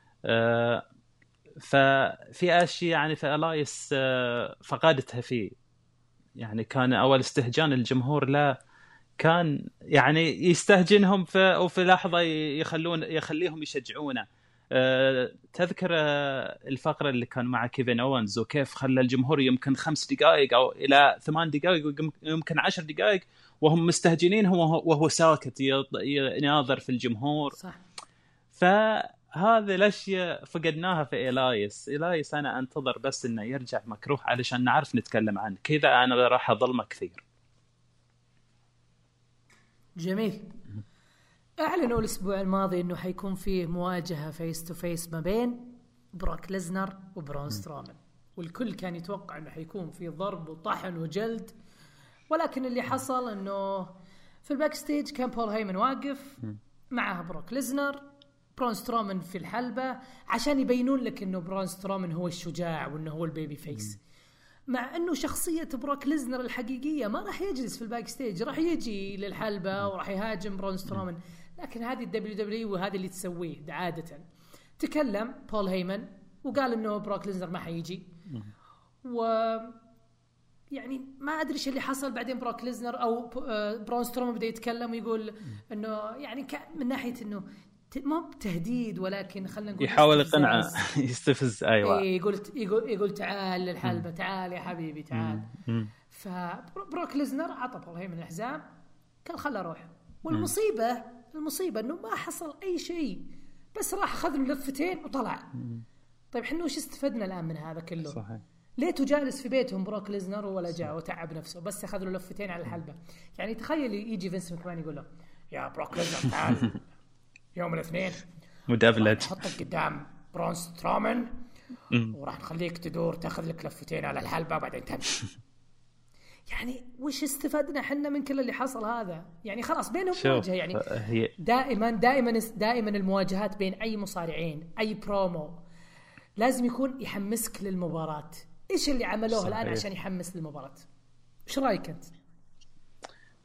ففي أشياء يعني في إلايس فقدتها فيه. يعني كان أول استهجان الجمهور لا، كان يعني يستهجنهم في وفي لحظة يخلون يخليهم يشجعونه. أه تذكر الفقرة اللي كان مع كيفن أوينز وكيف خلى الجمهور يمكن خمس دقائق أو إلى ثمان دقائق ويمكن عشر دقائق وهم مستهجنين هو وهو ساكت يناظر في الجمهور. صح. فهذه الأشياء فقدناها في إلايس. إلايس أنا أنتظر بس إنه يرجع مكروه علشان نعرف نتكلم عنه، كذا أنا راح أظلمه كثير. جميل. أعلنوا الأسبوع الماضي إنه حيكون فيه مواجهة فيس تو فيس ما بين بروك ليزنر وبرون سترومان، والكل كان يتوقع إنه حيكون فيه ضرب وطحن وجلد، ولكن اللي حصل إنه في الباك ستيج كان بول هيمن واقف معه بروك ليزنر، برون سترومان في الحلبة، عشان يبينون لك إنه برون سترومان هو الشجاع وإنه هو البيبي فيس، مع انه شخصيه بروك ليزنر الحقيقيه ما راح يجلس في الباك ستيج، راح يجي للحلبه وراح يهاجم برون سترومان. لكن هذه الدبليو دبليو وهذا اللي تسويه عاده. تكلم بول هيمن وقال انه بروك ليزنر ما حيجي، و يعني ما ادري ايش اللي حصل بعدين. بروك ليزنر او برون سترومان بدا يتكلم ويقول انه يعني من ناحيه انه مو تهديد، ولكن خلينا نقول يحاول يقنع يستفز. ايوه يقول يقول يقول تعال للحلبة، تعال يا حبيبي تعال. فبروك ليزنر عطى بول هيمن الحزام، قال خله اروح. والمصيبه المصيبه انه ما حصل اي شيء، بس راح اخذ له لفتين وطلع. طيب احنا وش استفدنا الان من هذا كله؟ صحيح. ليته جالس في بيتهم بروك ليزنر ولا جاء وتعب نفسه، بس اخذ له لفتين على الحلبة. يعني تخيل يجي فينس ماكمان يقول له يا بروك ليزنر تعال يوم الاثنين مدبلج نحطك قدام برون سترومان وراح نخليك تدور تاخذ لك لفتين على الحلبة بعدين تمشي. يعني وش استفدنا حنا من كل اللي حصل هذا؟ يعني خلاص بينهم مواجهة. يعني هي... دائما دائما دائما المواجهات بين اي مصارعين اي برومو لازم يكون يحمسك للمباراة. ايش اللي عملوه صحيح. الان عشان يحمس للمباراة؟ ايش رايك انت؟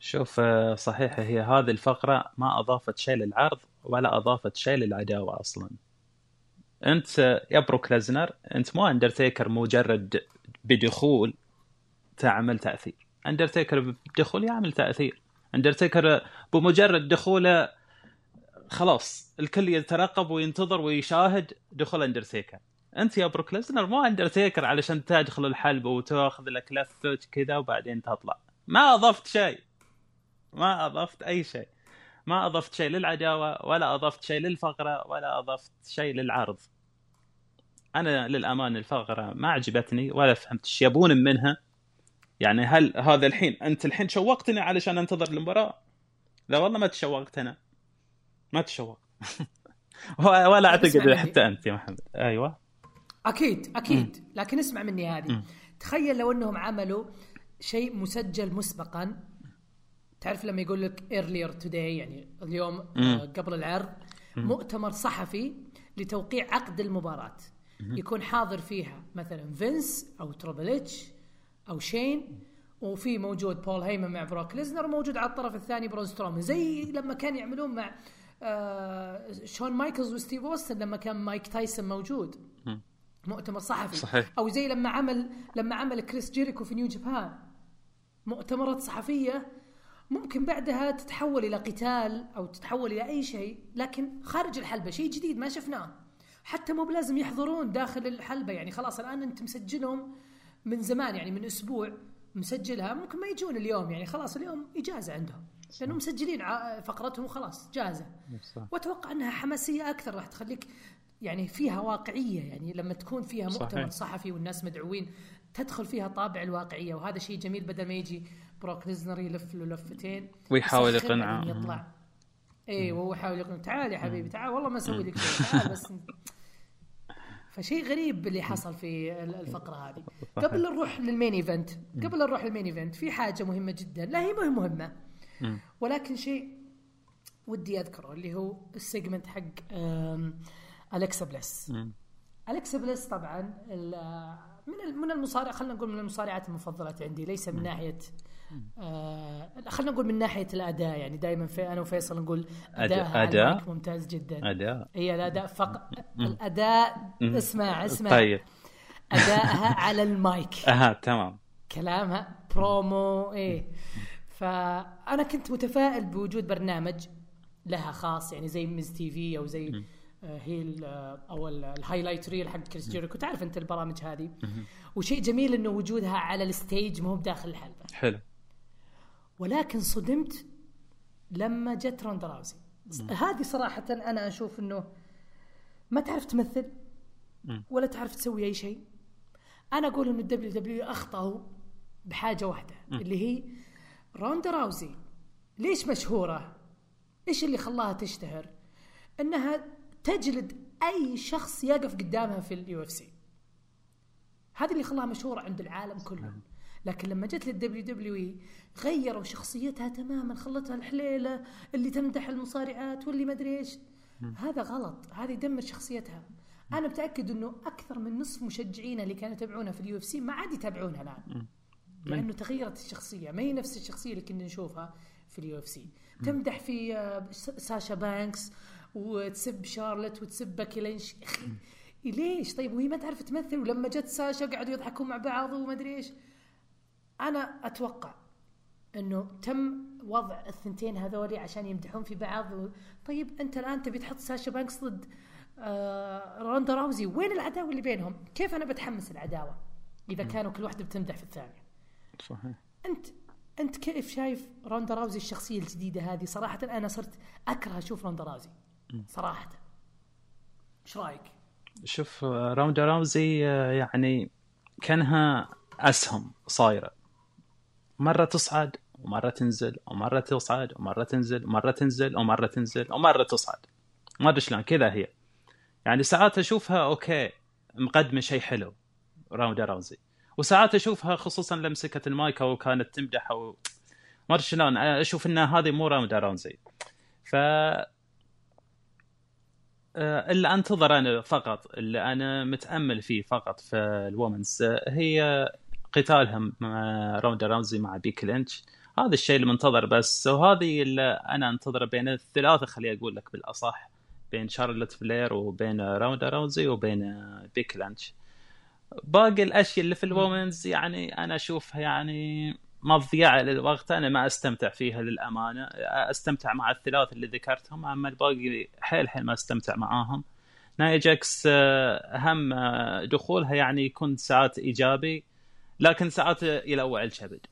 شوف صحيح هي هذه الفقرة ما أضافت شيء للعرض ولا أضافت شيء للعداوة أصلا. أنت يا بروك ليزنر أنت مو أندرتيكر مجرد بدخول تعمل تأثير. أندرتيكر بدخول يعمل تأثير. أندرتيكر بمجرد دخوله خلاص الكل يترقب وينتظر ويشاهد دخول أندرتيكر. أنت يا بروك ليزنر مو أندرتيكر علشان تدخل الحلبة وتأخذ لك لفة كذا وبعدين تطلع. ما أضفت شيء، ما أضفت أي شيء، ما أضفت شيء للعداوة ولا أضفت شيء للفقرة ولا أضفت شيء للعرض. أنا للأمان الفقرة ما عجبتني ولا فهمت إيش يبون منها. يعني هل هذا الحين أنت الحين شوقتني علشان أنتظر المباراة؟ لا والله ما تشوقت، أنا ما تشوق ولا أعتقد حتى أنت يا محمد. أيوة أكيد أكيد م. لكن اسمع مني هذه م. تخيل لو أنهم عملوا شيء مسجل مسبقا، تعرف لما يقول لك earlier today يعني اليوم آه قبل العرض م. مؤتمر صحفي لتوقيع عقد المباراة م. يكون حاضر فيها مثلا فينس أو تريبل إتش أو شين، وفي موجود بول هيمن مع بروك ليزنر، وموجود على الطرف الثاني برون سترومان، زي لما كان يعملون مع آه شون مايكلز وستيف أوستن لما كان مايك تايسون موجود م. مؤتمر صحفي صحيح. أو زي لما عمل لما عمل كريس جيريكو في نيو جابان مؤتمرات صحفية ممكن بعدها تتحول إلى قتال أو تتحول إلى أي شيء، لكن خارج الحلبة شيء جديد ما شفناه. حتى مو بلازم يحضرون داخل الحلبة، يعني خلاص الآن أنت مسجلهم من زمان، يعني من أسبوع مسجلها، ممكن ما يجون اليوم، يعني خلاص اليوم إجازة عندهم لأنهم مسجلين فقرتهم وخلاص جاهزة. وأتوقع أنها حماسية أكثر، راح تخليك يعني فيها واقعية، يعني لما تكون فيها مؤتمر صحفي والناس مدعوين تدخل فيها طابع الواقعية، وهذا شيء جميل بدل ما يجي بروك ليزنر يلف له لفتين ويحاول يقنعه يطلع اي وهو يحاول يقنعه تعال يا حبيبي تعال والله ما اسوي لك شيء تعال بس. فشيء غريب اللي حصل في الفقرة هذه. قبل نروح للمين ايفنت قبل نروح للمين ايفنت في حاجة مهمة جدا، لا هي مهم مهمة ولكن شيء ودي أذكره اللي هو السيجمنت حق أليكسا بليس. أليكسا بليس طبعا من من المصارع، خلينا نقول من المصارعات المفضلة عندي، ليس من ناحية آه خلينا نقول من ناحية الأداء، يعني دائما في أنا وفيصل نقول أداء أداء ممتاز جدا. أداء هي الأداء فقط الأداء اسمع اسمع طيب أداءها على المايك أها تمام كلامها برومو إيه. فأنا كنت متفائل بوجود برنامج لها خاص، يعني زي ميز تي في أو زي م. هي او الهايلايت ريل حق كريس جيريكو، تعرف انت البرامج هذه. وشيء جميل انه وجودها على الستيج ما هو بداخل الحلبة. حلو. ولكن صدمت لما جت روندا راوزي. هذه صراحة انا اشوف انه ما تعرف تمثل ولا تعرف تسوي اي شيء. انا اقول انه الدبليو دبليو اخطأوا بحاجة واحدة اللي هي روندا راوزي. ليش مشهورة؟ ايش اللي خلاها تشتهر؟ انها تجلد أي شخص يقف قدامها في اليو اف سي. هذا اللي خلاها مشهورة عند العالم كله. لكن لما جت للدبليو دبليو اي غيروا شخصيتها تماما، خلتها الحليلة اللي تمدح المصارعات واللي ما ادري ايش. هذا غلط، هذا يدمر شخصيتها. أنا متأكد إنه أكثر من نصف مشجعينا اللي كانوا يتابعونها في اليو اف سي ما عاد يتابعونها الآن، لأنه تغيرت الشخصية، ما هي نفس الشخصية اللي كنا نشوفها في اليو اف سي. تمدح في ساشا بانكس وتسب شارلت وتسب باكي لينش. ليش طيب وهي ما تعرف تمثل؟ ولما جت ساشا قعدوا يضحكوا مع بعض وما ادري ايش. انا اتوقع انه تم وضع الثنتين هذولي عشان يمدحون في بعض و... طيب انت الان تبي تحط ساشا بانكس ضد آه روندا راوزي، وين العداوه اللي بينهم؟ كيف انا بتحمس العداوه اذا كانوا كل واحده بتمدح في الثانيه؟ صحيح. انت انت كيف شايف روندا راوزي الشخصيه الجديده هذه؟ صراحه انا صرت اكره اشوف روندا راوزي صراحة. ايش رايك؟ شوف روندا راوزي يعني كانها اسهم صايره، مره تصعد ومره تنزل ومره تصعد ومره تنزل ومره تنزل ومره تنزل ومره تصعد، ما ادري شلون كذا هي. يعني ساعات اشوفها اوكي مقدمه شيء حلو روندا راوزي، وساعات اشوفها خصوصا لمسكه المايك او كانت تمدح او ما ادري شلون، اشوف ان هذه مو روندا راوزي. ف اللي انتظر انا فقط، اللي انا متامل فيه فقط في الومنز هي قتالهم مع روندا راوزي مع بيكي لينش. هذا الشيء المنتظر بس. وهذه اللي انا انتظره بين الثلاثه، خلي اقول لك بالاصح، بين شارلوت فلير وبين روندا راوزي وبين بيكي لانش. باقي الاشياء اللي في الوومنز يعني انا اشوفها يعني مضيعه للوقت، انا ما استمتع فيها للامانه. استمتع مع الثلاث اللي ذكرتهم، اما الباقي حيل حيل ما استمتع معاهم. نايا جاكس اهم دخولها يعني يكون ساعات ايجابي، لكن ساعات يلوع الكبد.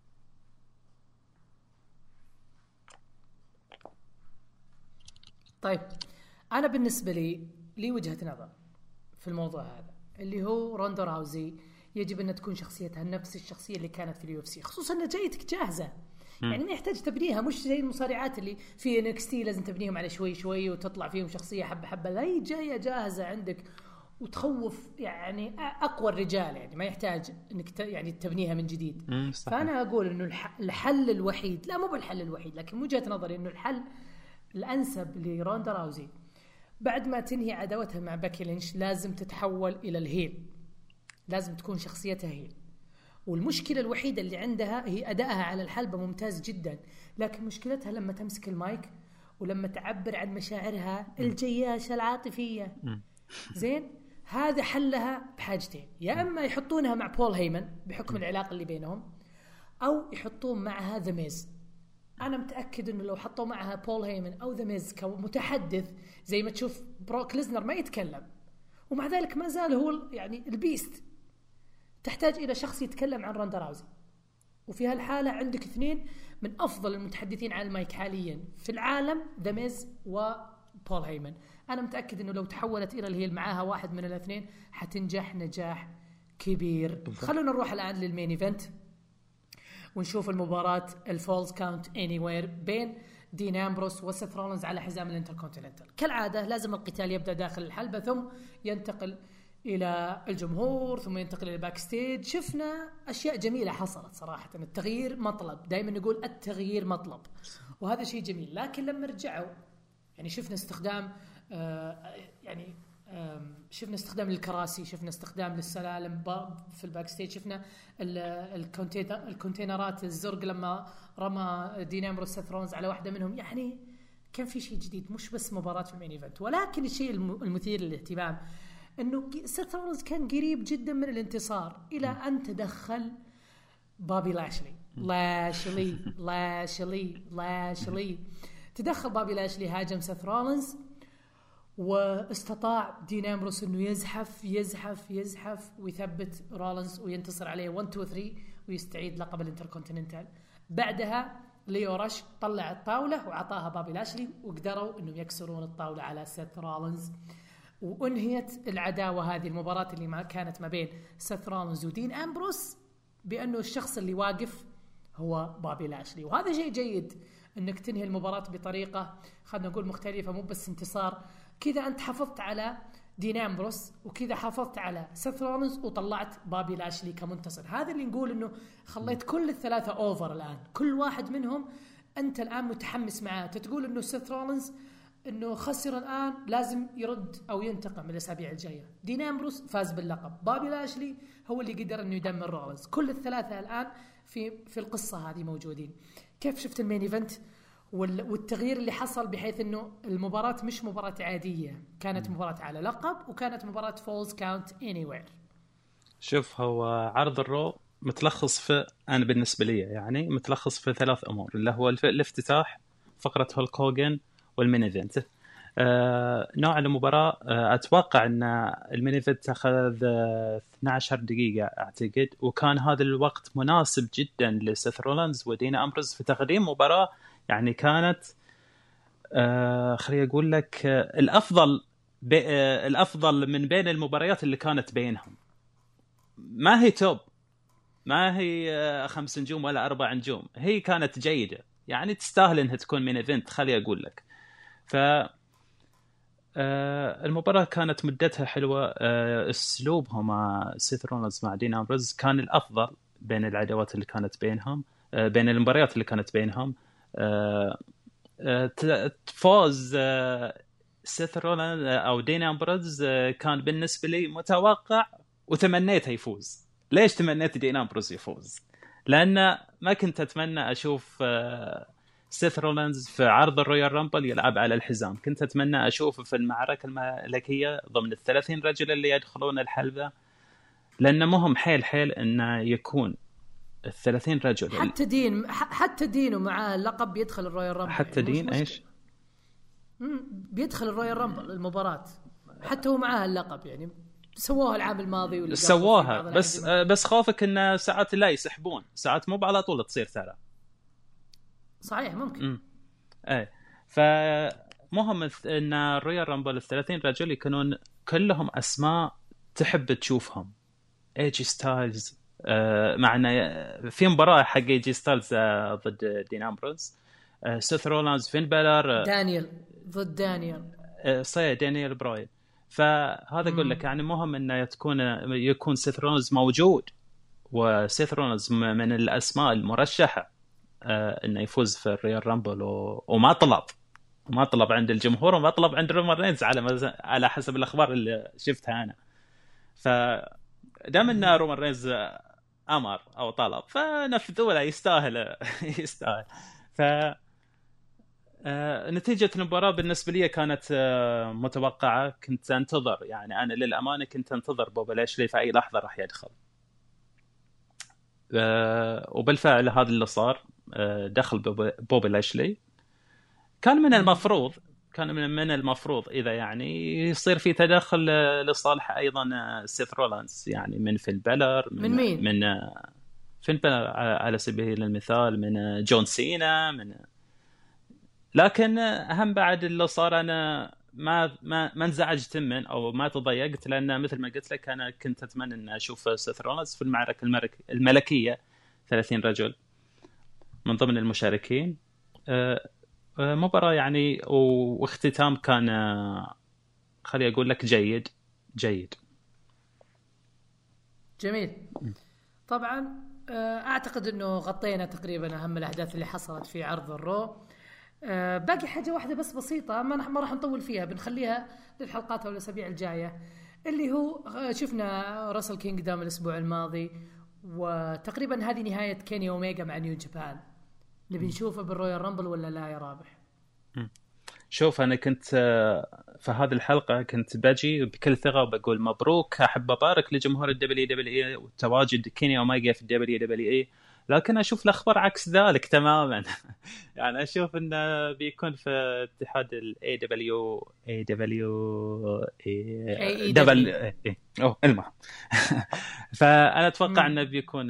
طيب انا بالنسبه لي لي وجهه نظر في الموضوع هذا، اللي هو روندا راوزي يجب ان تكون شخصيتها نفس الشخصيه اللي كانت في اليو اف سي، خصوصا ان جايتك جاهزه. يعني ما يحتاج تبنيها، مش زي المصارعات اللي في انكس تي لازم تبنيهم على شوي شوي وتطلع فيهم شخصيه حبه حبه. لا، هي جايه جاهزه عندك وتخوف يعني اقوى الرجال، يعني ما يحتاج انك يعني تبنيها من جديد. فانا اقول انه الحل الوحيد، لا مو بالحل الوحيد، لكن وجهه نظري انه الحل الانسب لروندا راوزي بعد ما تنهي عداوتها مع باكي لينش لازم تتحول الى الهيل، لازم تكون شخصيتها هيل. والمشكله الوحيده اللي عندها هي ادائها على الحلبة ممتاز جدا، لكن مشكلتها لما تمسك المايك ولما تعبر عن مشاعرها الجياشة العاطفية. زين، هذا حلها بحاجتين، يا اما يحطونها مع بول هيمن بحكم العلاقه اللي بينهم، او يحطون معها ذا ميز. انا متاكد انه لو حطوا معها بول هيمن او ذا ميز كمتحدث، زي ما تشوف بروك ليزنر ما يتكلم ومع ذلك ما زال هو يعني البيست، تحتاج الى شخص يتكلم عن روندا راوزي. وفي هالحاله عندك اثنين من افضل المتحدثين عن المايك حاليا في العالم، ذا ميز وبول هيمن. انا متاكد انه لو تحولت الى الهيل معاها واحد من الاثنين حتنجح نجاح كبير. خلونا نروح الان للمين ايفنت ونشوف المباراة الفولز كاونت اني وير بين دين امبروس وسيث رولينز على حزام الانتركونتيننتال. كالعادة لازم القتال يبدأ داخل الحلبة ثم ينتقل إلى الجمهور ثم ينتقل إلى الباك ستيج. شفنا أشياء جميلة حصلت صراحة. التغيير مطلب، دائما نقول التغيير مطلب وهذا شيء جميل. لكن لما رجعوا يعني شفنا استخدام آه يعني شفنا استخدام للكراسي، شفنا استخدام للسلالم في الباك ستيج، شفنا الكونتينرات الزرق لما رمى دين امبروس سيث رولينز على واحدة منهم. يعني كان في شيء جديد، مش بس مباراة في المين ايفنت. ولكن الشيء المثير للاهتمام انه سيث رولينز كان قريب جدا من الانتصار الى ان تدخل بابي لاشلي لاشلي لاشلي لاشلي تدخل بابي لاشلي، هاجم سيث رولينز واستطاع دين امبروس انه يزحف يزحف يزحف ويثبت رولينز وينتصر عليه واحد اثنين ثلاثة ويستعيد لقب الانتركونتيننتال. بعدها ليو راش طلع الطاولة وعطاها بابي لاشلي وقدروا انهم يكسرون الطاولة على سيث رولينز، وانهيت العداوة هذه المباراة اللي ما كانت ما بين سيث رولينز ودين امبروس بانه الشخص اللي واقف هو بابي لاشلي. وهذا شيء جيد انك تنهي المباراة بطريقة خلنا نقول مختلفة، مو بس انتصار كذا. انت حافظت على دين امبروس وكذا حافظت على سيث رولينز وطلعت بابي لاشلي كمنتصر. هذا اللي نقول انه خليت كل الثلاثة اوفر الان، كل واحد منهم انت الان متحمس معاه. تقول انه سيث رولينز انه خسر الان لازم يرد او ينتقم الاسابيع الجايه. دين امبروس فاز باللقب، بابي لاشلي هو اللي قدر انه يدمر رولينز. كل الثلاثة الان في في القصة هذه موجودين. كيف شفت المين ايفنت والتغيير اللي حصل بحيث انه المباراة مش مباراة عادية، كانت مباراة على لقب وكانت مباراة فولز كاونت اني وير؟ شوف، هو عرض الرو متلخص في، انا بالنسبة لي يعني متلخص في ثلاث امور، اللي هو الافتتاح، فقرة هولك هوجن، والمين ايفنت. آه نوع المباراة آه اتوقع ان المين ايفنت اخذ آه اثنتي عشرة دقيقة اعتقد، وكان هذا الوقت مناسب جدا لسيث رولينز ودين امبروس في تقديم مباراة يعني كانت آه خليني أقول لك آه الأفضل آه الأفضل من بين المباريات اللي كانت بينهم. ما هي توب، ما هي آه خمس نجوم ولا أربع نجوم، هي كانت جيدة يعني تستاهل إنها تكون مين إيفنت خليني أقول لك. ف آه المباراة كانت مدتها حلوة. آه أسلوبهم مع سيث رولينز مع دين أمبروز كان الأفضل بين العداوات اللي كانت بينهم، آه بين المباريات اللي كانت بينهم. آه فوز سيث رولينز او دين امبروز كان بالنسبه لي متوقع وتمنيته يفوز. ليش تمنيت دين امبروز يفوز؟ لان ما كنت اتمنى اشوف سيث رولينز في عرض الرويال رامبل يلعب على الحزام. كنت اتمنى اشوفه في المعركه الملكيه ضمن الثلاثين رجل اللي يدخلون الحلبه، لانه مهم حيل حيل انه يكون الثلاثين رجل. حتى دين حتى دينه مع اللقب بيدخل الرويال رامبل. حتى يعني دين ايش بيدخل الرويال رامبل المباراة حتى هو معاه اللقب، يعني سووها العام الماضي واللي سووها، بس بس خوفك ان ساعات لا يسحبون، ساعات مو على طول تصير ترى. صحيح ممكن. امم اي فمهم ان الرويال رامبل الثلاثين رجل يكونون كلهم اسماء تحب تشوفهم. ايجي ستايلز آه معنا في مباراه حق ايجي ستايلز آه ضد دين امبروز، آه سيث رولانز، فين بالر، آه دانيال ضد دانيال آه صي دانيال براين. فهذا اقول لك يعني مهم انه تكون يكون سيث رولانز موجود، وسيث رولانز من الاسماء المرشحه آه انه يفوز في الرويال رامبل، و... وما طلب ما طلب عند الجمهور وما طلب عند رومان رينز على مز... على حسب الاخبار اللي شفتها انا. ف دام ان رومان رينز امر او طلب فنفذوا له، يستاهل يستاهل. ف آه نتيجه المباراه بالنسبه لي كانت آه متوقعه. كنت انتظر، يعني انا للامانه كنت انتظر بوبي لاشلي في اي لحظه راح يدخل، آه وبالفعل هذا اللي صار. آه دخل بوبي لاشلي. كان من المفروض كان من المفروض اذا يعني يصير في تدخل لصالح ايضا سيث رولانز، يعني من فين بالر، من, من مين من فين بالر على سبيل المثال، من جون سينا، من لكن اهم بعد اللي صار انا ما ما ما انزعجت من او ما تضايقت، لان مثل ما قلت لك انا كنت اتمنى ان اشوف سيث رولانز في المعركه الملك الملكيه ثلاثين رجل من ضمن المشاركين. أه مباراة يعني واختتام كان خلي أقول لك جيد جيد جميل. طبعا أعتقد أنه غطينا تقريبا أهم الأحداث اللي حصلت في عرض الرو. باقي حاجة واحدة بس بسيطة ما ما راح نطول فيها، بنخليها للحلقات أو الأسابيع الجاية، اللي هو شفنا راسل كينغدم الأسبوع الماضي، وتقريبا هذه نهاية كيني أوميجا مع نيو جابان. نبي نشوفه بالرويال رامبل ولا لا يا رابح؟ شوف أنا كنت في هذه الحلقة كنت باجي بكل ثقة وبقول مبروك، أحب أبارك لجمهور الدبليو دبليو إي وتواجد كيني أوميجا في الدبليو دبليو إي، لكن أشوف الأخبار عكس ذلك تماما. يعني أشوف إنه بيكون في اتحاد ال إيه دبليو إيه دبليو إيه دبل إيه أوه المهم. فأنا أتوقع إنه بيكون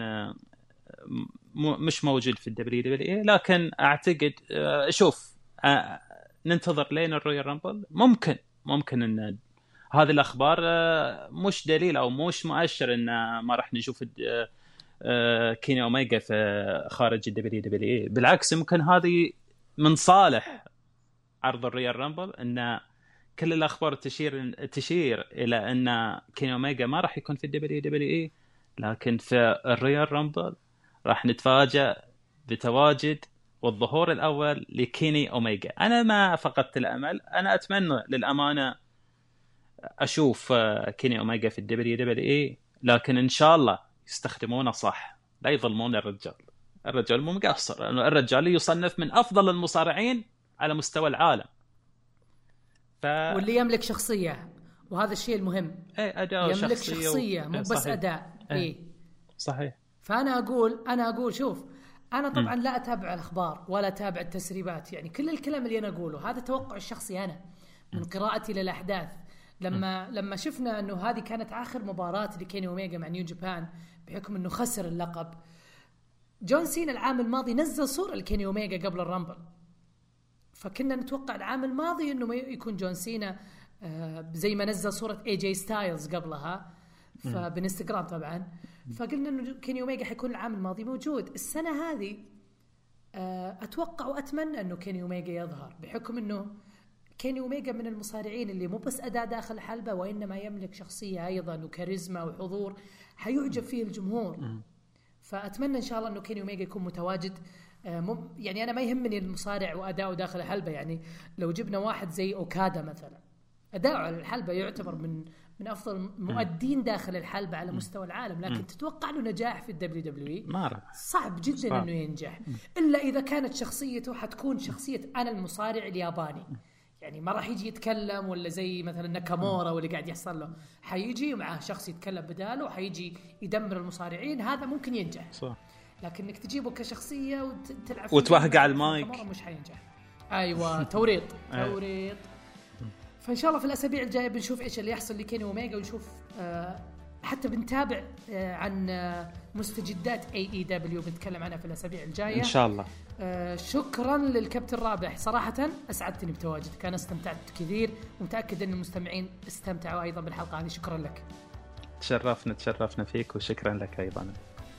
مش موجود في الدبليو دبليو إي، لكن أعتقد شوف ننتظر لين الرويال رامبل. ممكن ممكن ان هذه الاخبار مش دليل او مش مؤشر ان ما راح نشوف كيني اوميجا في خارج الدبليو دبليو اي. بالعكس ممكن هذه من صالح عرض الرويال رامبل، ان كل الاخبار تشير تشير الى ان كيني اوميجا ما راح يكون في الدبليو دبليو اي، لكن في الرويال رامبل راح نتفاجأ بتواجد والظهور الأول لكيني أوميجا. أنا ما فقدت الأمل، أنا أتمنى للأمانة أشوف كيني أوميجا في الدبليو دبليو إي، لكن إن شاء الله يستخدمونه صح، لا يظلمون الرجال. الرجال مو مقصر، الرجال يصنف من أفضل المصارعين على مستوى العالم، ف... واللي يملك شخصية، وهذا الشيء المهم. إيه أداء يملك شخصية, شخصية و... مو بس أداء. إيه. إيه صحيح. فأنا أقول أنا أقول شوف أنا طبعاً م. لا أتابع الأخبار ولا أتابع التسريبات، يعني كل الكلام اللي أنا أقوله هذا توقع الشخصي أنا من قراءتي للأحداث. لما م. لما شفنا أنه هذه كانت آخر مباراة لكيني أوميجا مع نيو جابان بحكم أنه خسر اللقب، جون سينا العام الماضي نزل صورة لكيني أوميجا قبل الرامبل، فكنا نتوقع العام الماضي أنه يكون جون سينا زي ما نزل صورة اي جي ستايلز قبلها فبالانستغرام طبعا، فقلنا انه كيني اوميجا حيكون العام الماضي موجود. السنه هذه اتوقع واتمنى انه كيني اوميجا يظهر، بحكم انه كيني اوميجا من المصارعين اللي مو بس اداء داخل الحلبه وانما يملك شخصيه ايضا وكاريزما وحضور حيعجب فيه الجمهور. فاتمنى ان شاء الله انه كيني اوميجا يكون متواجد. يعني انا ما يهمني المصارع واداؤه داخل الحلبه، يعني لو جبنا واحد زي اوكادا مثلا أداء على الحلبة يعتبر من من أفضل المؤدين داخل الحلبة على مستوى العالم، لكن تتوقع له نجاح في الدبليو دبليو إي صعب جدا صعب. إنه ينجح إلا إذا كانت شخصيته حتكون شخصية أنا المصارع الياباني، يعني ما راح يجي يتكلم ولا زي مثلا ناكامورا واللي قاعد يحصل له، حيجي معه شخص يتكلم بداله وحيجي يدمر المصارعين، هذا ممكن ينجح صح. لكنك تجيبه كشخصية وتلعب وتوهق على المايك مش حينجح. أيوة توريط توريط. فإن شاء الله في الأسابيع الجاية بنشوف إيش اللي يحصل لكيني أوميجا، ونشوف آه حتى بنتابع آه عن آه مستجدات اي اي دبليو بنتكلم عنها في الأسابيع الجاية إن شاء الله. آه شكرا للكابتن رابح، صراحة أسعدتني بتواجدك، أنا استمتعت كثير ومتأكد أن المستمعين استمتعوا أيضا بالحلقة هذه. شكرا لك. تشرفنا تشرفنا فيك وشكرا لك أيضا.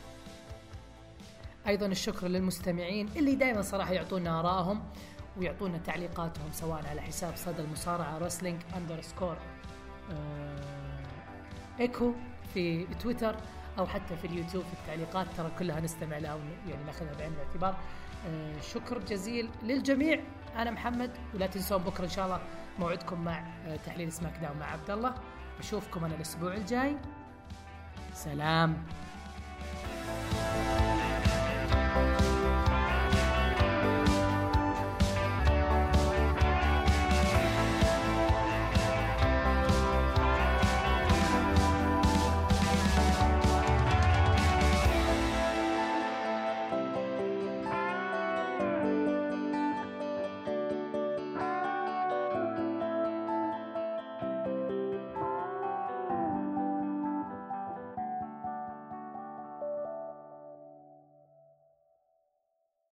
أيضا الشكر للمستمعين اللي دائما صراحة يعطونا آرائهم ويعطونا تعليقاتهم سواء على حساب صدى المصارعة رسلينج أندرسكور إيكو في تويتر أو حتى في اليوتيوب في التعليقات، ترى كلها نستمع لها يعني ناخذها بعين الاعتبار. شكر جزيل للجميع. أنا محمد، ولا تنسون بكرة إن شاء الله موعدكم مع تحليل سماك داون مع عبد الله. أشوفكم أنا الأسبوع الجاي. سلام.